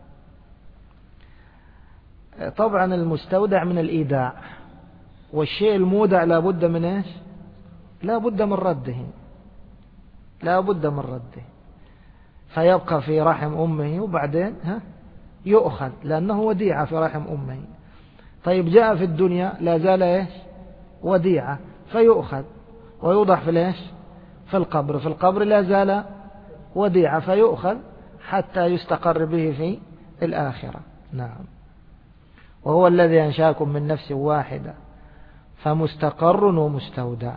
طبعا المستودع من الإيداع، والشيء المودع لا بد من إيش لا بد من رده، لا بد من رده، فيبقى في رحم أمه وبعدين ها يؤخذ لأنه وديعة في رحم أمه. طيب جاء في الدنيا لا زال إيش وديعة فيؤخذ ويوضع في الإيش في القبر، في القبر لا زال وديعة فيؤخذ حتى يستقر به في الآخرة. نعم. وهو الذي أنشاكم من نفس واحدة فمستقر ومستودع.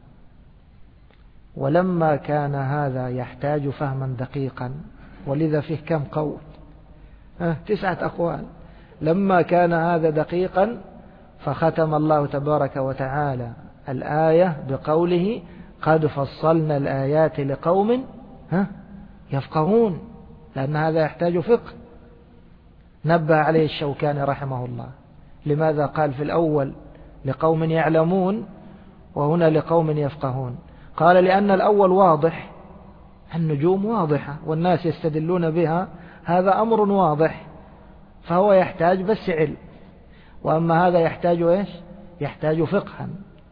ولما كان هذا يحتاج فهما دقيقا، ولذا فيه كم قول؟ أه تسعة أقوال. لما كان هذا دقيقا فختم الله تبارك وتعالى الآية بقوله قد فصلنا الآيات لقوم ها يفقهون، لأن هذا يحتاج فقه. نبه عليه الشوكاني رحمه الله. لماذا قال في الأول لقوم يعلمون وهنا لقوم يفقهون؟ قال لأن الأول واضح، النجوم واضحة والناس يستدلون بها، هذا أمر واضح فهو يحتاج بس علم، وأما هذا يحتاج إيش؟ يحتاج فقها.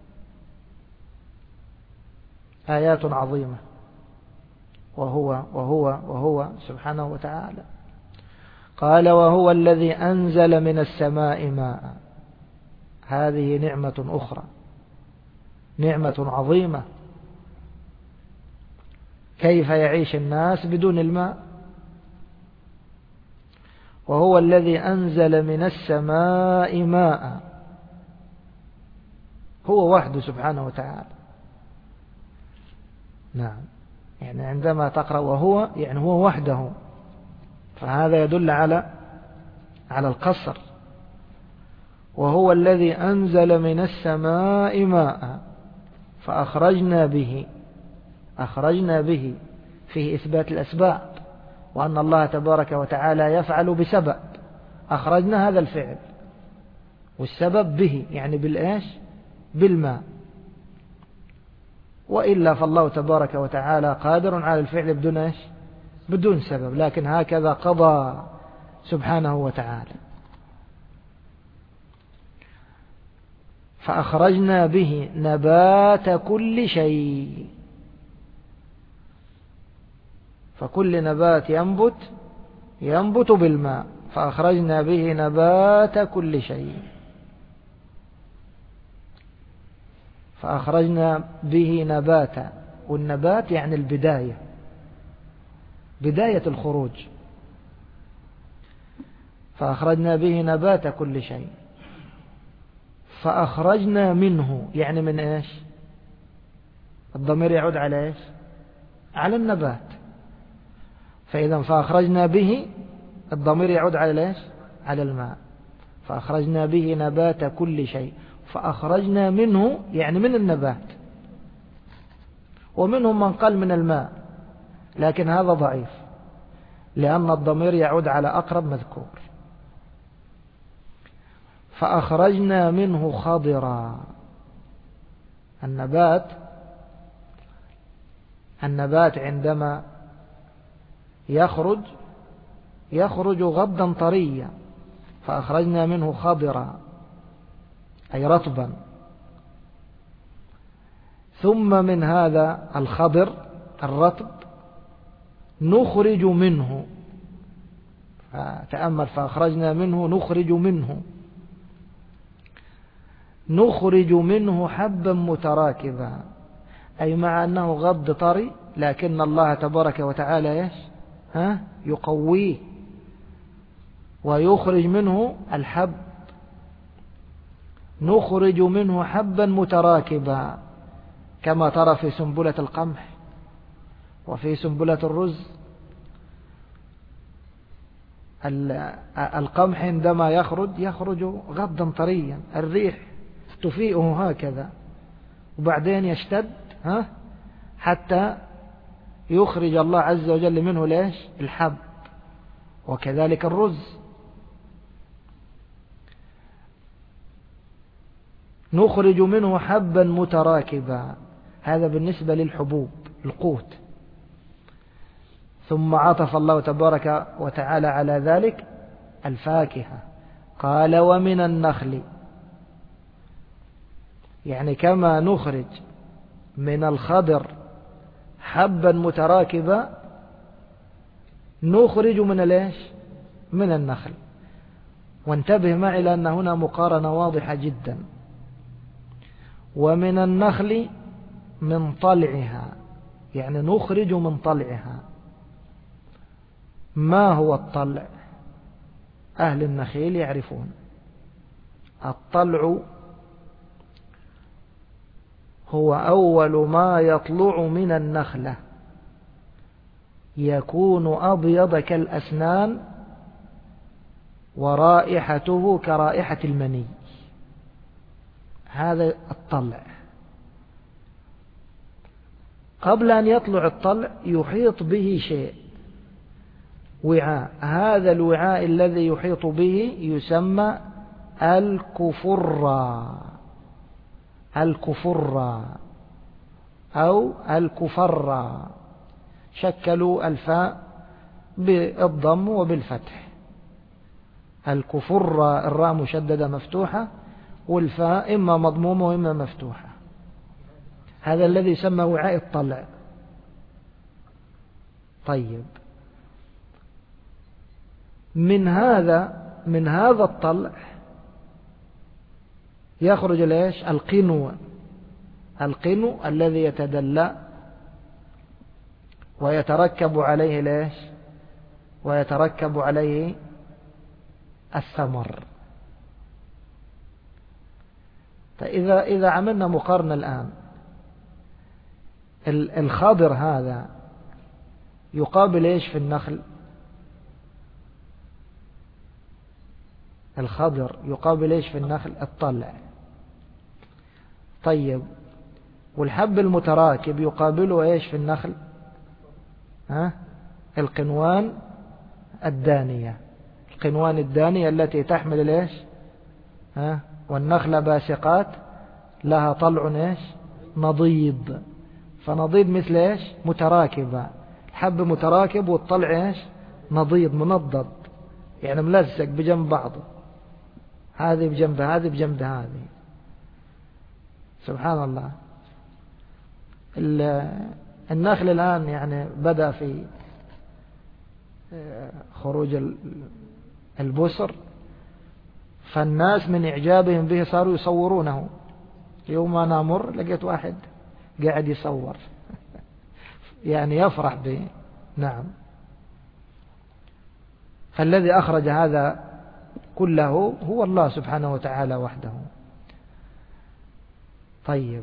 آيات عظيمة. وهو وهو وهو سبحانه وتعالى. قال وهو الذي أنزل من السماء ماء. هذه نعمة أخرى، نعمة عظيمة. كيف يعيش الناس بدون الماء؟ وهو الذي أنزل من السماء ماء، هو وحده سبحانه وتعالى. نعم، يعني عندما تقرأ وهو يعني هو وحده، فهذا يدل على على القصر. وهو الذي أنزل من السماء ماء فأخرجنا به، أخرجنا به فيه إثبات الأسباب، وأن الله تبارك وتعالى يفعل بسبب. أخرجنا هذا الفعل والسبب به يعني بالإيش؟ بالماء. وإلا فالله تبارك وتعالى قادر على الفعل بدون إيش؟ بدون سبب، لكن هكذا قضى سبحانه وتعالى. فأخرجنا به نبات كل شيء، فكل نبات ينبت ينبت بالماء، فأخرجنا به نبات كل شيء. فأخرجنا به نباتا، والنبات يعني البداية، بداية الخروج. فأخرجنا به نبات كل شيء. فأخرجنا منه يعني من إيش؟ الضمير يعود على إيش؟ على النبات. فإذا فأخرجنا به الضمير يعود على إيش؟ على الماء. فأخرجنا به نبات كل شيء. فأخرجنا منه يعني من النبات. ومنهم من قال من الماء، لكن هذا ضعيف لأن الضمير يعود على أقرب مذكور. فأخرجنا منه خضرا. النبات النبات عندما يخرج يخرج غضا طريا، فأخرجنا منه خضرا أي رطبا. ثم من هذا الخضر الرطب نخرج منه، تأمل، فأخرجنا منه نخرج منه نخرج منه حبا متراكبا، أي مع أنه غض طري لكن الله تبارك وتعالى يش ها يقويه ويخرج منه الحب. نخرج منه حبا متراكبا كما ترى في سنبلة القمح وفي سنبلة الرز. القمح عندما يخرج يخرج غضا طريا، الريح تفيئه هكذا وبعدين يشتد ها حتى يخرج الله عز وجل منه ليش الحب. وكذلك الرز نخرج منه حبا متراكبا، هذا بالنسبة للحبوب القوت. ثم عطف الله تبارك وتعالى على ذلك الفاكهة، قال ومن النخل، يعني كما نخرج من الخضر حبا متراكبا نخرج من الايش من النخل. وانتبه معي لأن هنا مقارنة واضحة جدا. ومن النخل من طلعها، يعني نخرج من طلعها. ما هو الطلع؟ أهل النخيل يعرفون. الطلع هو أول ما يطلع من النخلة، يكون أبيض كالأسنان ورائحته كرائحة المني. هذا الطلع. قبل أن يطلع الطلع يحيط به شيء، وعاء. هذا الوعاء الذي يحيط به يسمى الكفرة، الكفرة أو الكفرة. شكلوا الفاء بالضم وبالفتح. الكفرة الراء مشددة مفتوحة، والفاء إما مضمومة وإما مفتوحة. هذا الذي يسمى وعاء الطلع. طيب، من هذا من هذا الطلع يخرج ليش؟ القنو. القنو الذي يتدلى ويتركب عليه ليش؟ ويتركب عليه الثمر. فإذا إذا عملنا مقارنة الآن، الخضر هذا يقابل إيش في النخل؟ الخضر يقابل إيش في النخل؟ الطلع. طيب، والحب المتراكب يقابله إيش في النخل؟ ها؟ القنوان الدانية. القنوان الدانية التي تحمل إيش؟ ها؟ والنخلة باسقات لها طلع إيش؟ نضيد. فنضيد مثل إيش؟ متراكبة. الحب متراكب والطلع إيش؟ نضيد منضد، يعني ملزق بجنب بعضه، هذه بجنب هذه بجنب هذه. سبحان الله. النخل الآن يعني بدأ في خروج البسر، فالناس من إعجابهم به صاروا يصورونه. يوم ما نمر لقيت واحد قاعد يصور يعني يفرح به. نعم. فالذي أخرج هذا كله هو الله سبحانه وتعالى وحده. طيب،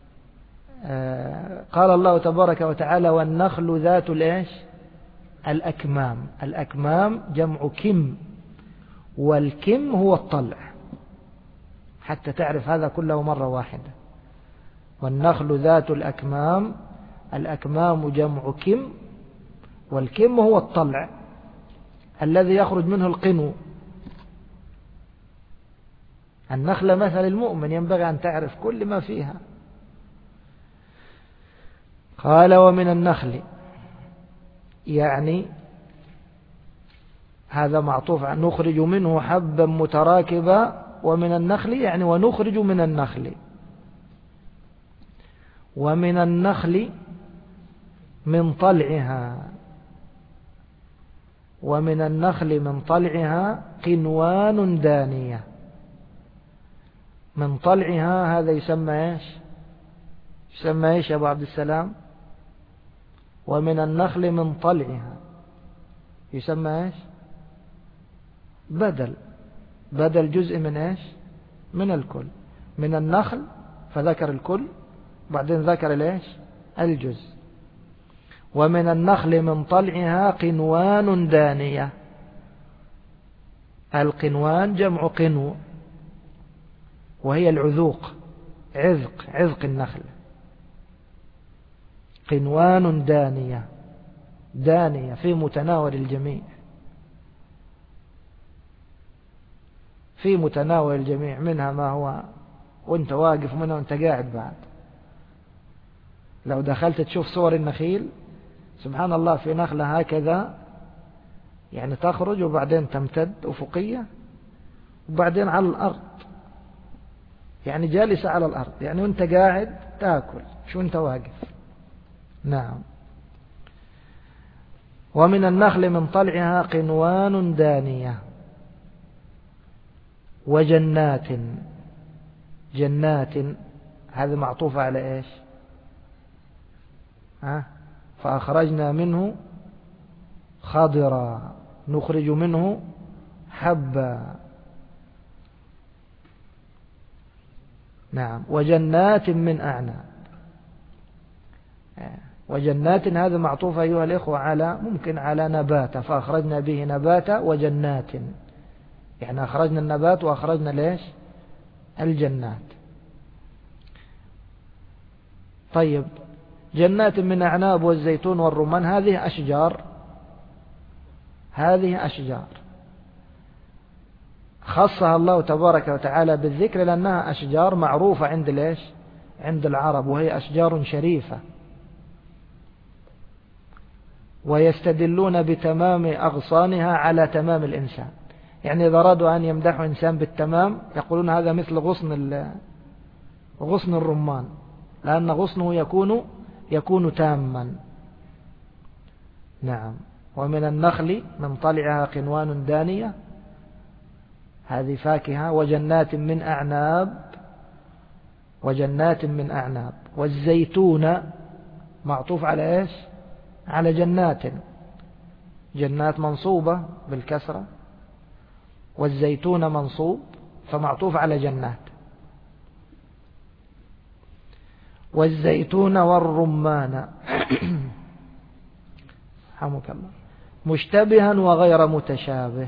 آه قال الله تبارك وتعالى: والنخل ذات الإيش؟ الأكمام. الأكمام جمع كم، والكم هو الطلع، حتى تعرف هذا كله مرة واحدة. والنخل ذات الأكمام، الأكمام جمع كم، والكم هو الطلع الذي يخرج منه القنو. النخلة مثل المؤمن، ينبغي أن تعرف كل ما فيها. قال: ومن النخل، يعني هذا معطوف عن نخرج منه حبا متراكبا. ومن النخل يعني ونخرج من النخل. ومن النخل من طلعها، ومن النخل من طلعها قنوان دانية. من طلعها هذا يسمى ايش؟ يسمى ايش يا ابو عبد السلام؟ ومن النخل من طلعها يسمى ايش؟ بدل بدل جزء من ايش؟ من الكل. من النخل فذكر الكل، بعدين ذكر الايش؟ الجزء. ومن النخل من طلعها قنوان دانية. القنوان جمع قنو، وهي العذوق، عذق عذق النخل. قنوان دانية، دانية في متناول الجميع، في متناول الجميع، منها ما هو وانت واقف ومنها وانت قاعد. بعد لو دخلت تشوف صور النخيل، سبحان الله، في نخلة هكذا يعني تخرج وبعدين تمتد أفقية وبعدين على الأرض، يعني جالسة على الأرض، يعني وانت قاعد تأكل شو انت واقف. نعم. ومن النخل من طلعها قنوان دانية. وجنات، جنات هذا معطوف على إيش؟ ها؟ فأخرجنا منه خضرا نخرج منه حبا. نعم. وجنات من أعناب، وجنات هذا معطوف أيها الإخوة على ممكن على نبات، فأخرجنا به نبات وجنات، يعني أخرجنا النبات وأخرجنا ليش الجنات. طيب جنات من أعناب والزيتون والرمان هذه أشجار، هذه أشجار خصها الله تبارك وتعالى بالذكر لأنها أشجار معروفة عند ليش عند العرب، وهي أشجار شريفة، ويستدلون بتمام أغصانها على تمام الإنسان. يعني إذا أرادوا أن يمدحوا إنسان بالتمام يقولون هذا مثل غصن غصن الرمان، لأن غصنه يكون يكون تاما. نعم. ومن النخل من طلعها قنوان دانية، هذه فاكهة. وجنات من أعناب، وجنات من أعناب. والزيتون معطوف على إيش؟ على جنات، جنات منصوبة بالكسرة، والزيتون منصوب فمعطوف على جنات. والزيتون والرمان حمك الله مشتبها وغير متشابه.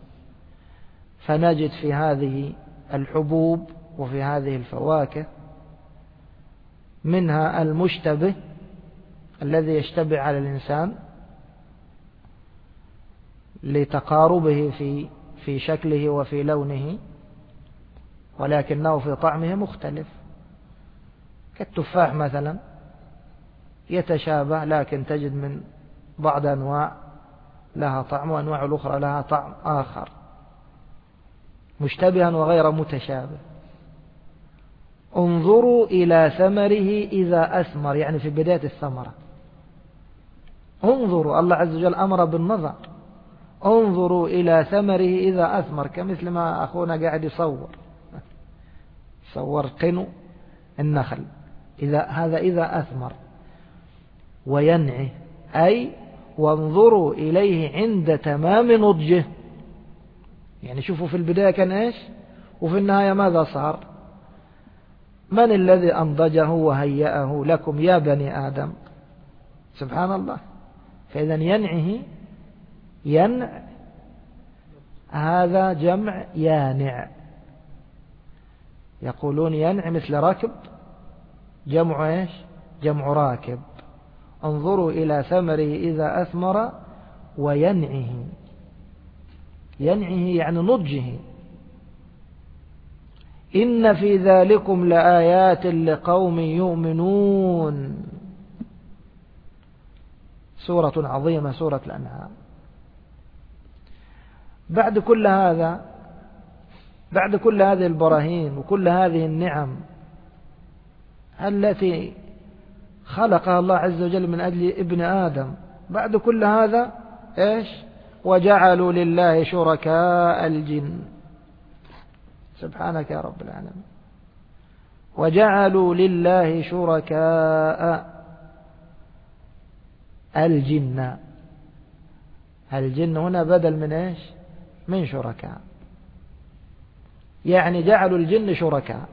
فنجد في هذه الحبوب وفي هذه الفواكه منها المشتبه الذي يشتبه على الإنسان لتقاربه في في شكله وفي لونه، ولكنه في طعمه مختلف، كالتفاح مثلا يتشابه لكن تجد من بعض أنواع لها طعم وأنواع الأخرى لها طعم آخر. مشتبها وغير متشابه. انظروا إلى ثمره إذا أثمر، يعني في بداية الثمرة. انظروا، الله عز وجل أمر بالنظر. انظروا إلى ثمره إذا أثمر، كمثل ما أخونا قاعد يصور صور قنو النخل، إذا هذا إذا أثمر. وينعه أي وانظروا إليه عند تمام نضجه، يعني شوفوا في البداية كان إيش وفي النهاية ماذا صار. من الذي أنضجه وهيأه لكم يا بني آدم؟ سبحان الله. فإذا ينعه، ينع هذا جمع يانع، يقولون ينع مثل ركب، جمع إيش جمع راكب. انظروا إلى ثمره إذا أثمر وينعه، ينعه يعني نضجه. إن في ذلكم لآيات لقوم يؤمنون. سورة عظيمة، سورة الأنعام. بعد كل هذا، بعد كل هذه البراهين وكل هذه النعم التي خلقها الله عز وجل من أجل ابن آدم، بعد كل هذا إيش؟ وجعلوا لله شركاء الجن. سبحانك يا رب العالمين. وجعلوا لله شركاء الجن. الجن هنا بدل من إيش؟ من شركاء، يعني جعلوا الجن شركاء.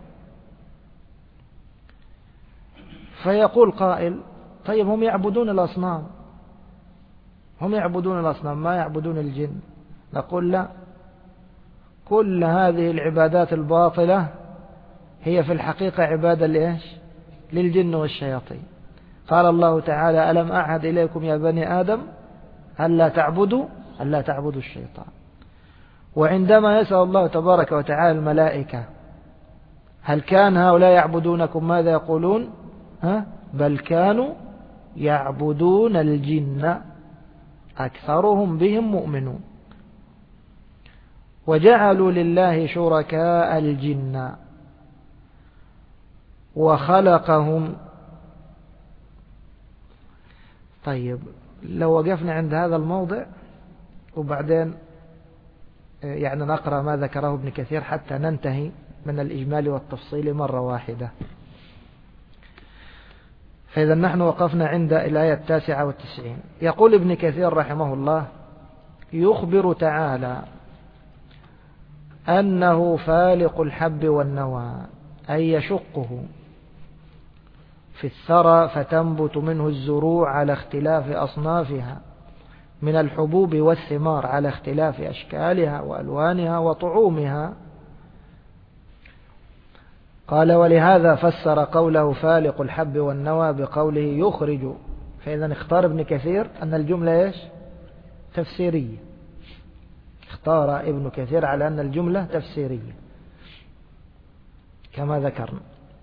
فيقول قائل طيب هم يعبدون الأصنام، هم يعبدون الأصنام ما يعبدون الجن. نقول لا، كل هذه العبادات الباطلة هي في الحقيقة عبادة لإيش؟ للجن والشياطين. قال الله تعالى ألم أعهد إليكم يا بني آدم ألا تعبدوا ألا تعبدوا الشيطان. وعندما يسأل الله تبارك وتعالى الملائكة هل كان هؤلاء يعبدونكم ماذا يقولون؟ ها؟ بل كانوا يعبدون الجن أكثرهم بهم مؤمنون. وجعلوا لله شركاء الجن وخلقهم. طيب لو وقفنا عند هذا الموضع وبعدين يعني نقرأ ما ذكره ابن كثير حتى ننتهي من الإجمال والتفصيل مرة واحدة. فإذا نحن وقفنا عند الآية التاسعة والتسعين. يقول ابن كثير رحمه الله: يخبر تعالى أنه فالق الحب والنوى، أي يشقه في الثرى فتنبت منه الزروع على اختلاف أصنافها من الحبوب والثمار على اختلاف أشكالها وألوانها وطعومها. قال: ولهذا فسر قوله فالق الحب والنوى بقوله يخرج. فإذا اختار ابن كثير أن الجملة إيش؟ تفسيرية. اختار ابن كثير على أن الجملة تفسيرية كما ذكرنا.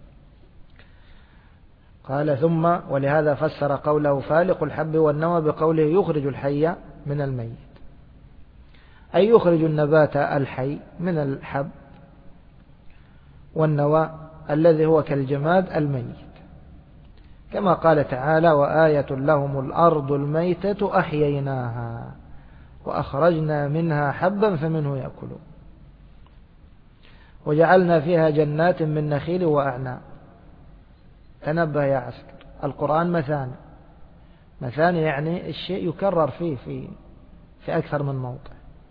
قال: ثم ولهذا فسر قوله فالق الحب والنوى بقوله يخرج الحي من الميت، أي يخرج النبات الحي من الحب، والنوى الذي هو كالجماد الميت، كما قال تعالى: وآية لهم الأرض الميتة أحييناها وأخرجنا منها حبا فمنه يأكلون وجعلنا فيها جنات من نخيل وأعناب. تنبه يا عسكر، القرآن مثاني. مثاني يعني الشيء يكرر فيه في في أكثر من موضع.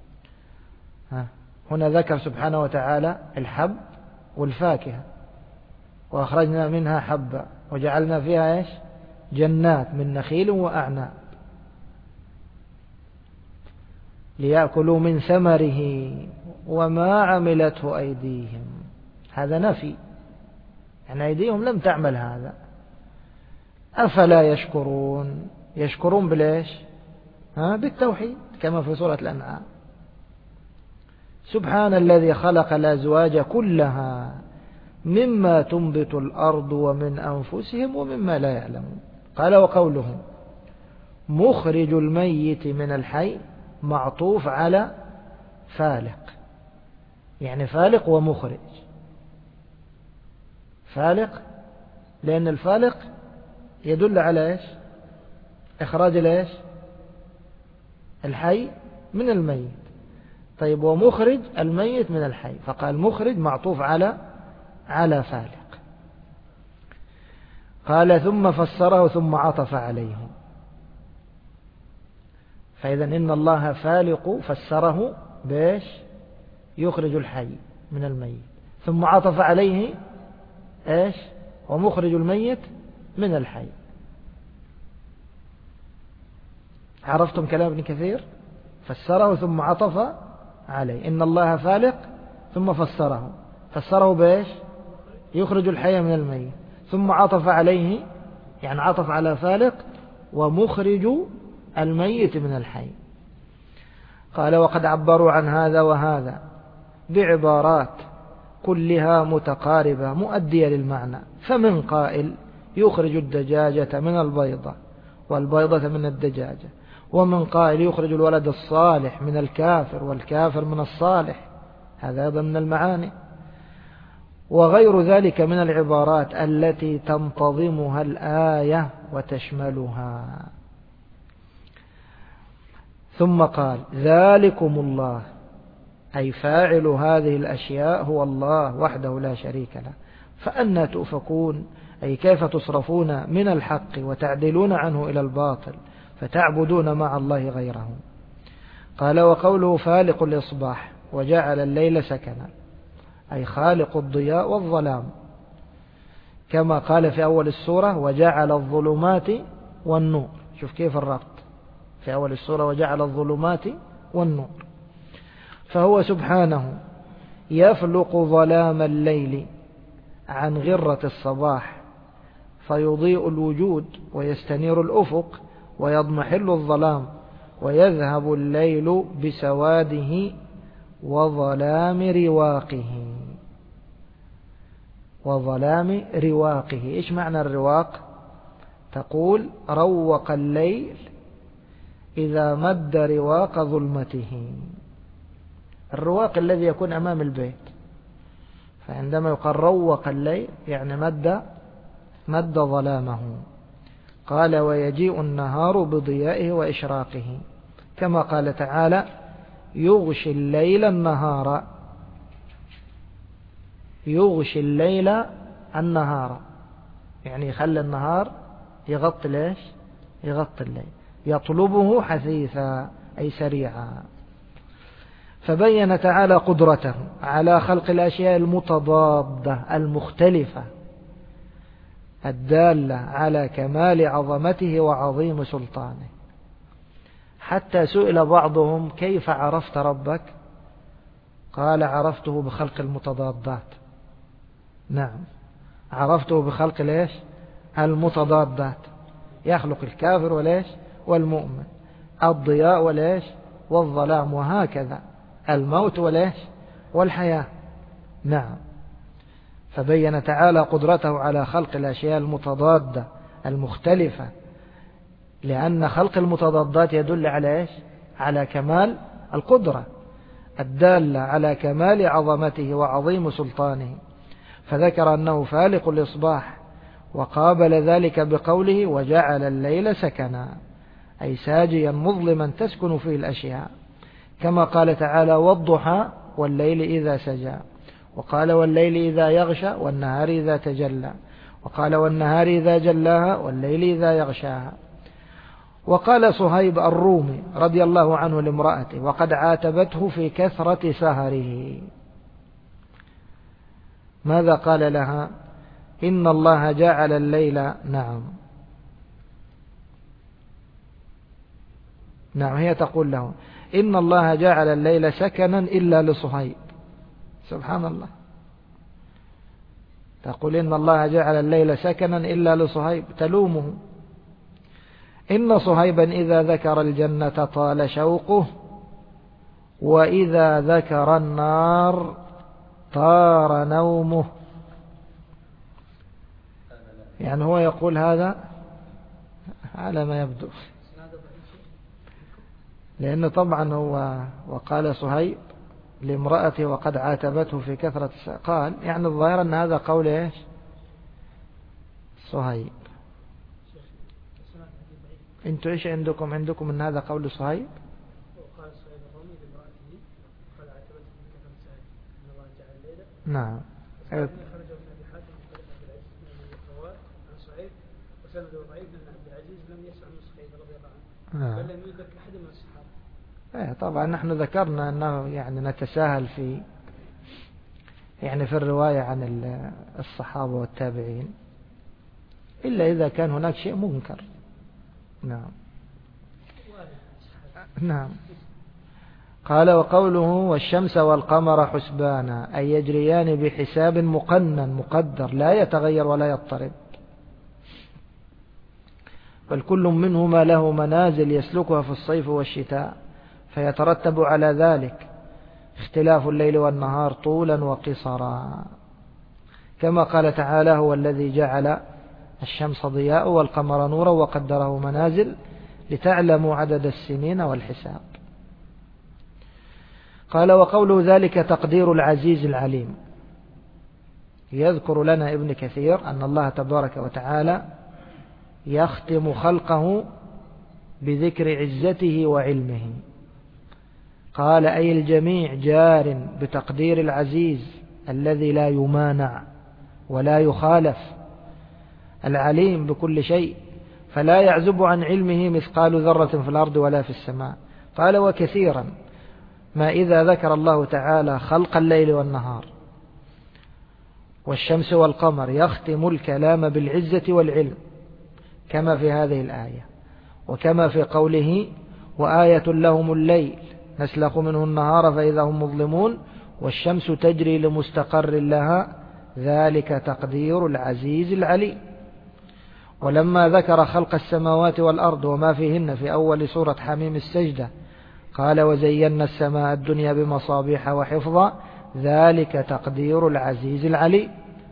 هنا ذكر سبحانه وتعالى الحب والفاكهة، وأخرجنا منها حبا وجعلنا فيها إيش؟ جنات من نخيل وأعناب ليأكلوا من ثمره وما عملته أيديهم. هذا نفي، يعني أيديهم لم تعمل هذا. أفلا يشكرون؟ يشكرون بالإيش؟ ها، بالتوحيد كما في سورة الأنعام. سبحان الذي خلق الأزواج كلها مما تنبت الأرض ومن أنفسهم ومما لا يعلمون. قال: وقوله مخرج الميت من الحي معطوف على فالق، يعني فالق ومخرج. فالق لأن الفالق يدل على إيش؟ إخراج الإيش؟ الحي من الميت. طيب، ومخرج الميت من الحي، فقال مخرج معطوف على على فالق. قال: ثم فسره ثم عطف عليه. فإذا إن الله فالق فسره بإيش؟ يخرج الحي من الميت، ثم عطف عليه إيش؟ ومخرج الميت من الحي. عرفتم كلام ابن كثير؟ فسره ثم عطف عليه. إن الله فالق ثم فسره فسره بإيش؟ يخرج الحي من الميت، ثم عطف عليه، يعني عطف على فالق ومخرج الميت من الحي. قال: وقد عبروا عن هذا وهذا بعبارات كلها متقاربة مؤدية للمعنى. فمن قائل يخرج الدجاجة من البيضة والبيضة من الدجاجة، ومن قائل يخرج الولد الصالح من الكافر والكافر من الصالح، هذا أيضا من المعاني. وغير ذلك من العبارات التي تنتظمها الآية وتشملها. ثم قال: ذلكم الله، أي فاعل هذه الأشياء هو الله وحده لا شريك له، فأنى تؤفكون، أي كيف تصرفون من الحق وتعدلون عنه إلى الباطل فتعبدون مع الله غيره. قال: وقوله فالق الإصباح وجعل الليل سكنا، أي خالق الضياء والظلام، كما قال في أول السورة وجعل الظلمات والنور. شوف كيف الربط في أول السورة، وجعل الظلمات والنور. فهو سبحانه يفلق ظلام الليل عن غرة الصباح فيضيء الوجود ويستنير الأفق ويضمحل الظلام، ويذهب الليل بسواده وظلام رواقه. وظلام رواقه، إيش معنى الرواق؟ تقول روق الليل إذا مد رواق ظلمته. الرواق الذي يكون أمام البيت، فعندما يقال روق الليل يعني مد مد ظلامه. قال: ويجيء النهار بضيائه وإشراقه، كما قال تعالى: يغشي الليل النهار، يغشي الليل النهار يعني يخلي النهار يغطي ليش؟ يغطي الليل. يطلبه حثيثا أي سريعا. فبين تعالى قدرته على خلق الأشياء المتضادة المختلفة الدالة على كمال عظمته وعظيم سلطانه. حتى سئل بعضهم كيف عرفت ربك؟ قال عرفته بخلق المتضادات. نعم، عرفته بخلق ليش؟ المتضادات. يخلق الكافر وليش؟ والمؤمن، الضياء وليش؟ والظلام، وهكذا الموت وليش؟ والحياة. نعم. فبين تعالى قدرته على خلق الأشياء المتضادة المختلفة، لأن خلق المتضادات يدل على إيش؟ على كمال القدرة الدالة على كمال عظمته وعظيم سلطانه. فذكر أنه فالق الإصباح، وقابل ذلك بقوله وجعل الليل سكنا، أي ساجيا مظلما تسكن فيه الأشياء، كما قال تعالى والضحى والليل إذا سجى، وقال والليل إذا يغشى والنهار إذا تجلى، وقال والنهار إذا جلاها والليل إذا يغشاها. وقال صهيب الرومي رضي الله عنه لامرأته وقد عاتبته في كثرة سهره، ماذا قال لها؟ إن الله جعل الليل، نعم نعم هي تقول له إن الله جعل الليل سكنا إلا لصهيب. سبحان الله، تقول إن الله جعل الليل سكنا إلا لصهيب، تلومه. إن صهيبا إذا ذكر الجنة طال شوقه، وإذا ذكر النار طار نومه. يعني هو يقول هذا على ما يبدو، لأنه طبعا هو وقال صهيب لامرأته وقد عاتبته في كثرة السؤال، قال يعني الظاهر أن هذا قول إيش؟ صهيب. انتوا إيش عندكم؟ عندكم أن هذا قول صهيب؟ وقال صهيب الرومي لامرأته قد عاتبته في كثرة السؤال إن الله جعل الليل. نعم. خرجه ابن أبي حاتم عن عبد العزيز بن الرواد عن صهيب وسنده ضعيف لأن عبد العزيز لم يسمع من صهيب رضي الله عنه، بل لم يدرك أحد من الصحابة. ايه طبعا نحن ذكرنا أنه يعني نتساهل في يعني في الرواية عن الصحابة والتابعين إلا إذا كان هناك شيء منكر. نعم نعم. قال وقوله والشمس والقمر حسبانا، أي يجريان بحساب مقنن مقدر لا يتغير ولا يضطرب، بل كل منهما له منازل يسلكها في الصيف والشتاء، فيترتب على ذلك اختلاف الليل والنهار طولا وقصرا، كما قال تعالى هو الذي جعل الشمس ضياء والقمر نورا وقدره منازل لتعلموا عدد السنين والحساب. قال وقوله ذلك تقدير العزيز العليم. يذكر لنا ابن كثير أن الله تبارك وتعالى يختم خلقه بذكر عزته وعلمه، قال أي الجميع جار بتقدير العزيز الذي لا يمانع ولا يخالف، العليم بكل شيء، فلا يعزب عن علمه مثقال ذرة في الأرض ولا في السماء. قال وكثيرا ما إذا ذكر الله تعالى خلق الليل والنهار والشمس والقمر يختم الكلام بالعزة والعلم، كما في هذه الآية، وكما في قوله وآية لهم الليل نسلخ منه النهار فإذا هم مظلمون والشمس تجري لمستقر لها ذلك تقدير العزيز العليم. ولما ذكر خلق السماوات والأرض وما فيهن في أول سورة حميم السجدة قال وزينا السماء الدنيا بمصابيح وحفظا ذلك تقدير العزيز العليم.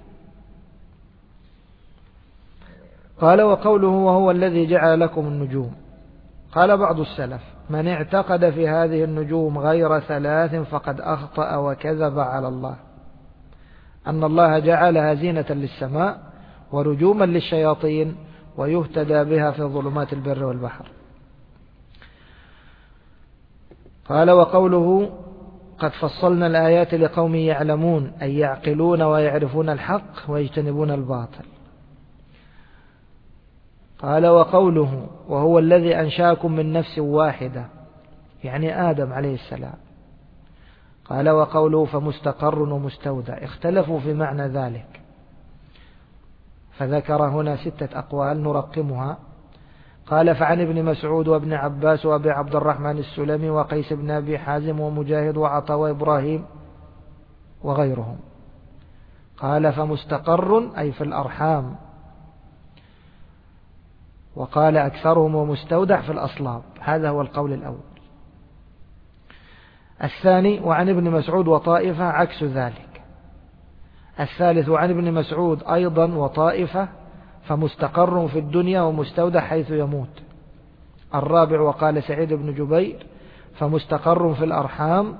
قال وقوله وهو الذي جعل لكم النجوم. قال بعض السلف من اعتقد في هذه النجوم غير ثلاث فقد أخطأ وكذب على الله، أن الله جعلها زينة للسماء ورجوما للشياطين ويهتدى بها في ظلمات البر والبحر. قال وقوله قد فصلنا الآيات لقوم يعلمون أي يعقلون ويعرفون الحق ويجتنبون الباطل. قال وقوله وهو الذي أنشأكم من نفس واحدة يعني آدم عليه السلام. قال وقوله فمستقر ومستودع اختلفوا في معنى ذلك، فذكر هنا ستة أقوال نرقمها. قال فعن ابن مسعود وابن عباس وابي عبد الرحمن السلمي وقيس بن أبي حازم ومجاهد وعطاء وإبراهيم وغيرهم. قال فمستقر أي في الأرحام، وقال أكثرهم ومستودع في الأصلاب. هذا هو القول الأول. الثاني وعن ابن مسعود وطائفة عكس ذلك. الثالث وعن ابن مسعود أيضا وطائفة فمستقر في الدنيا ومستودع حيث يموت. الرابع وقال سعيد بن جبير فمستقر في الأرحام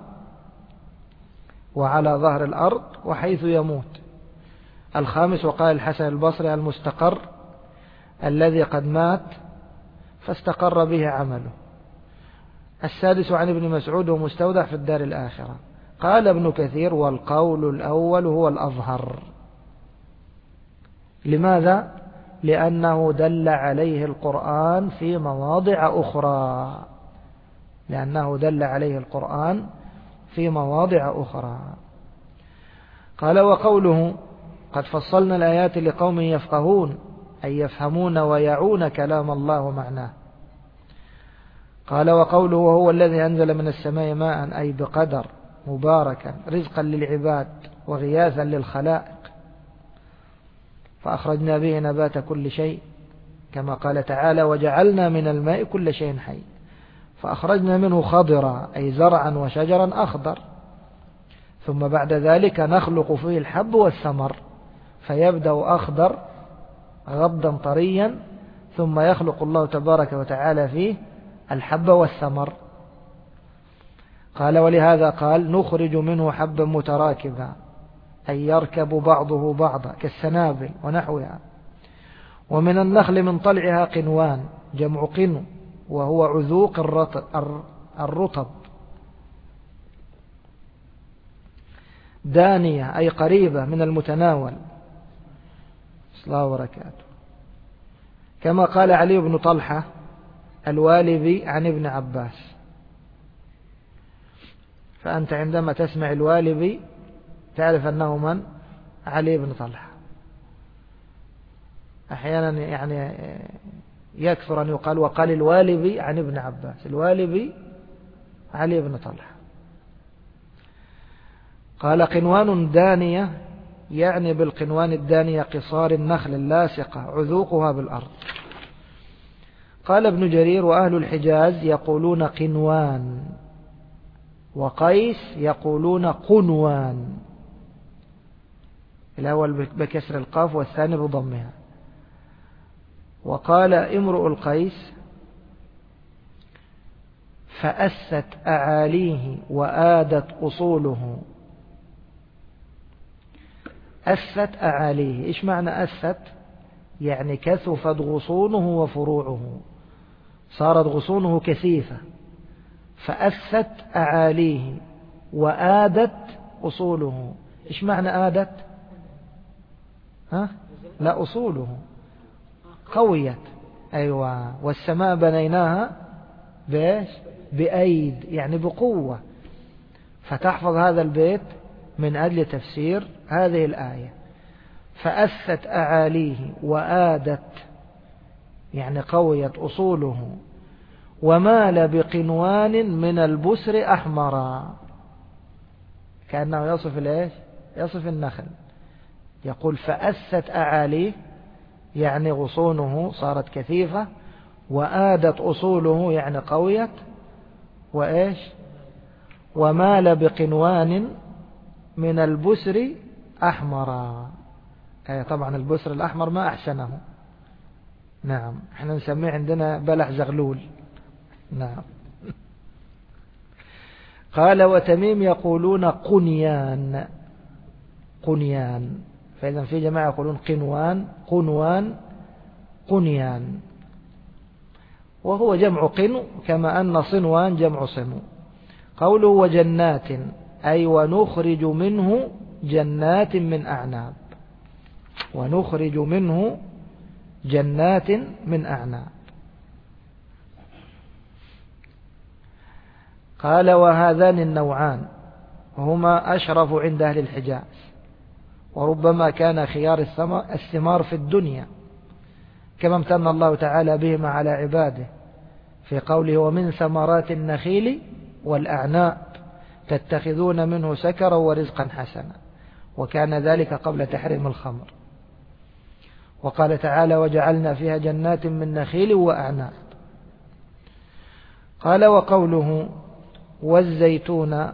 وعلى ظهر الأرض وحيث يموت. الخامس وقال الحسن البصري المستقر الذي قد مات فاستقر به عمله. السادس عن ابن مسعود ومستودع في الدار الآخرة. قال ابن كثير والقول الأول هو الأظهر. لماذا؟ لأنه دل عليه القرآن في مواضع أخرى لأنه دل عليه القرآن في مواضع أخرى. قال وقوله قد فصلنا الآيات لقوم يفقهون أي يفهمون ويعون كلام الله ومعناه. قال وقوله وهو الذي أنزل من السماء ماء أي بقدر مباركا رزقا للعباد وغياثا للخلائق، فأخرجنا به نبات كل شيء كما قال تعالى وجعلنا من الماء كل شيء حي، فأخرجنا منه خضرا أي زرعا وشجرا أخضر، ثم بعد ذلك نخلق فيه الحب والثمر فيبدأ أخضر غضا طريا، ثم يخلق الله تبارك وتعالى فيه الحب والثمر. قال ولهذا قال نخرج منه حبا متراكبا أي يركب بعضه بعضا كالسنابل ونحوها. ومن النخل من طلعها قنوان جمع قنو وهو عذوق الرطب. دانية أي قريبة من المتناول. الله وبركاته. كما قال علي بن طلحة الوالبي عن ابن عباس. فأنت عندما تسمع الوالبي تعرف أنه من؟ علي بن طلحة. أحيانا يعني يكثر أن يقال وقال الوالبي عن ابن عباس. الوالبي علي بن طلحة. قال قنوان دانية يعني بالقنوان الدانية قصار النخل اللاصقة عذوقها بالأرض. قال ابن جرير وأهل الحجاز يقولون قنوان، وقيس يقولون قنوان، الأول بكسر القاف والثاني بضمها. وقال امرؤ القيس فأست أعاليه وآدت أصوله. أست أعاليه إيش معنى أست؟ يعني كثفت غصونه وفروعه، صارت غصونه كثيفة. فأست أعاليه وآدت أصوله. إيش معنى آدت؟ ها؟ لا أصوله قويت. أيوة. والسماء بنيناها بإيش؟ بأيد يعني بقوة. فتحفظ هذا البيت من أجل تفسير هذه الآية. فأست أعاليه وآدت يعني قويت أصوله ومال بقنوان من البسر أحمرا. كأنه يصف الإيش؟ يصف النخل. يقول فأست أعاليه يعني غصونه صارت كثيفة، وآدت أصوله يعني قويت، وإيش؟ ومال بقنوان من البسر أحمرا. أي طبعا البسر الأحمر ما أحسنه. نعم احنا نسميه عندنا بلح زغلول. نعم. قال وتميم يقولون قنيان قنيان، فإذا في جماعة يقولون قنوان قنوان قنيان، وهو جمع قنو كما أن صنوان جمع صنو. قوله وجنات أي ونخرج منه جنات من أعناب، ونخرج منه جنات من أعناب. قال وهذان النوعان هما أشرف عند أهل الحجاز، وربما كان خيار الثمار في الدنيا، كما امتن الله تعالى بهما على عباده في قوله ومن ثمرات النخيل والأعناب تتخذون منه سكرا ورزقا حسنا، وكان ذلك قبل تحريم الخمر. وقال تعالى وجعلنا فيها جنات من نخيل وأعناب. قال وقوله والزيتون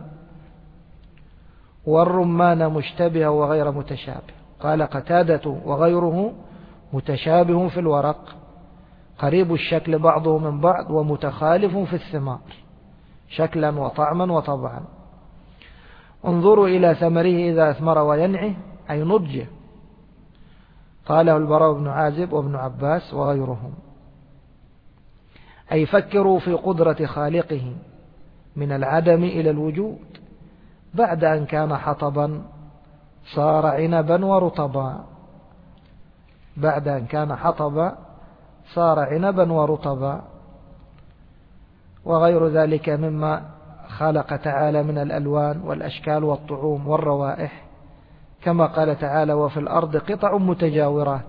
والرمان مشتبه وغير متشابه. قال قتادة وغيره متشابه في الورق قريب الشكل بعضه من بعض ومتخالف في الثمار شكلا وطعما وطبعا. انظروا إلى ثمره إذا أثمر وينعه أي نضجه. قاله البراء بن عازب وابن عباس وغيرهم. أي فكروا في قدرة خالقه من العدم إلى الوجود بعد أن كان حطبا صار عنبا ورطبا، بعد أن كان حطبا صار عنبا ورطبا، وغير ذلك مما خلق تعالى من الألوان والأشكال والطعوم والروائح، كما قال تعالى وفي الأرض قطع متجاورات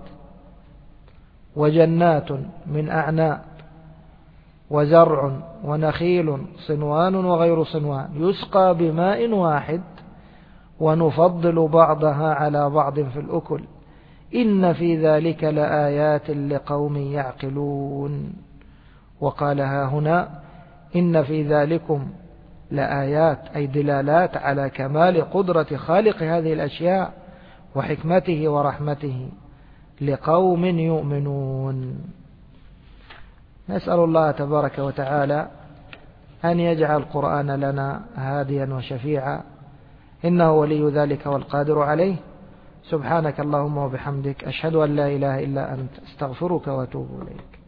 وجنات من أعناب وزرع ونخيل صنوان وغير صنوان يسقى بماء واحد ونفضل بعضها على بعض في الأكل إن في ذلك لآيات لقوم يعقلون. وقالها هنا إن في ذلكم لآيات أي دلالات على كمال قدرة خالق هذه الأشياء وحكمته ورحمته لقوم يؤمنون. نسأل الله تبارك وتعالى أن يجعل القرآن لنا هاديا وشفيعا، إنه ولي ذلك والقادر عليه. سبحانك اللهم وبحمدك أشهد أن لا إله إلا أنت استغفرك وأتوب إليك.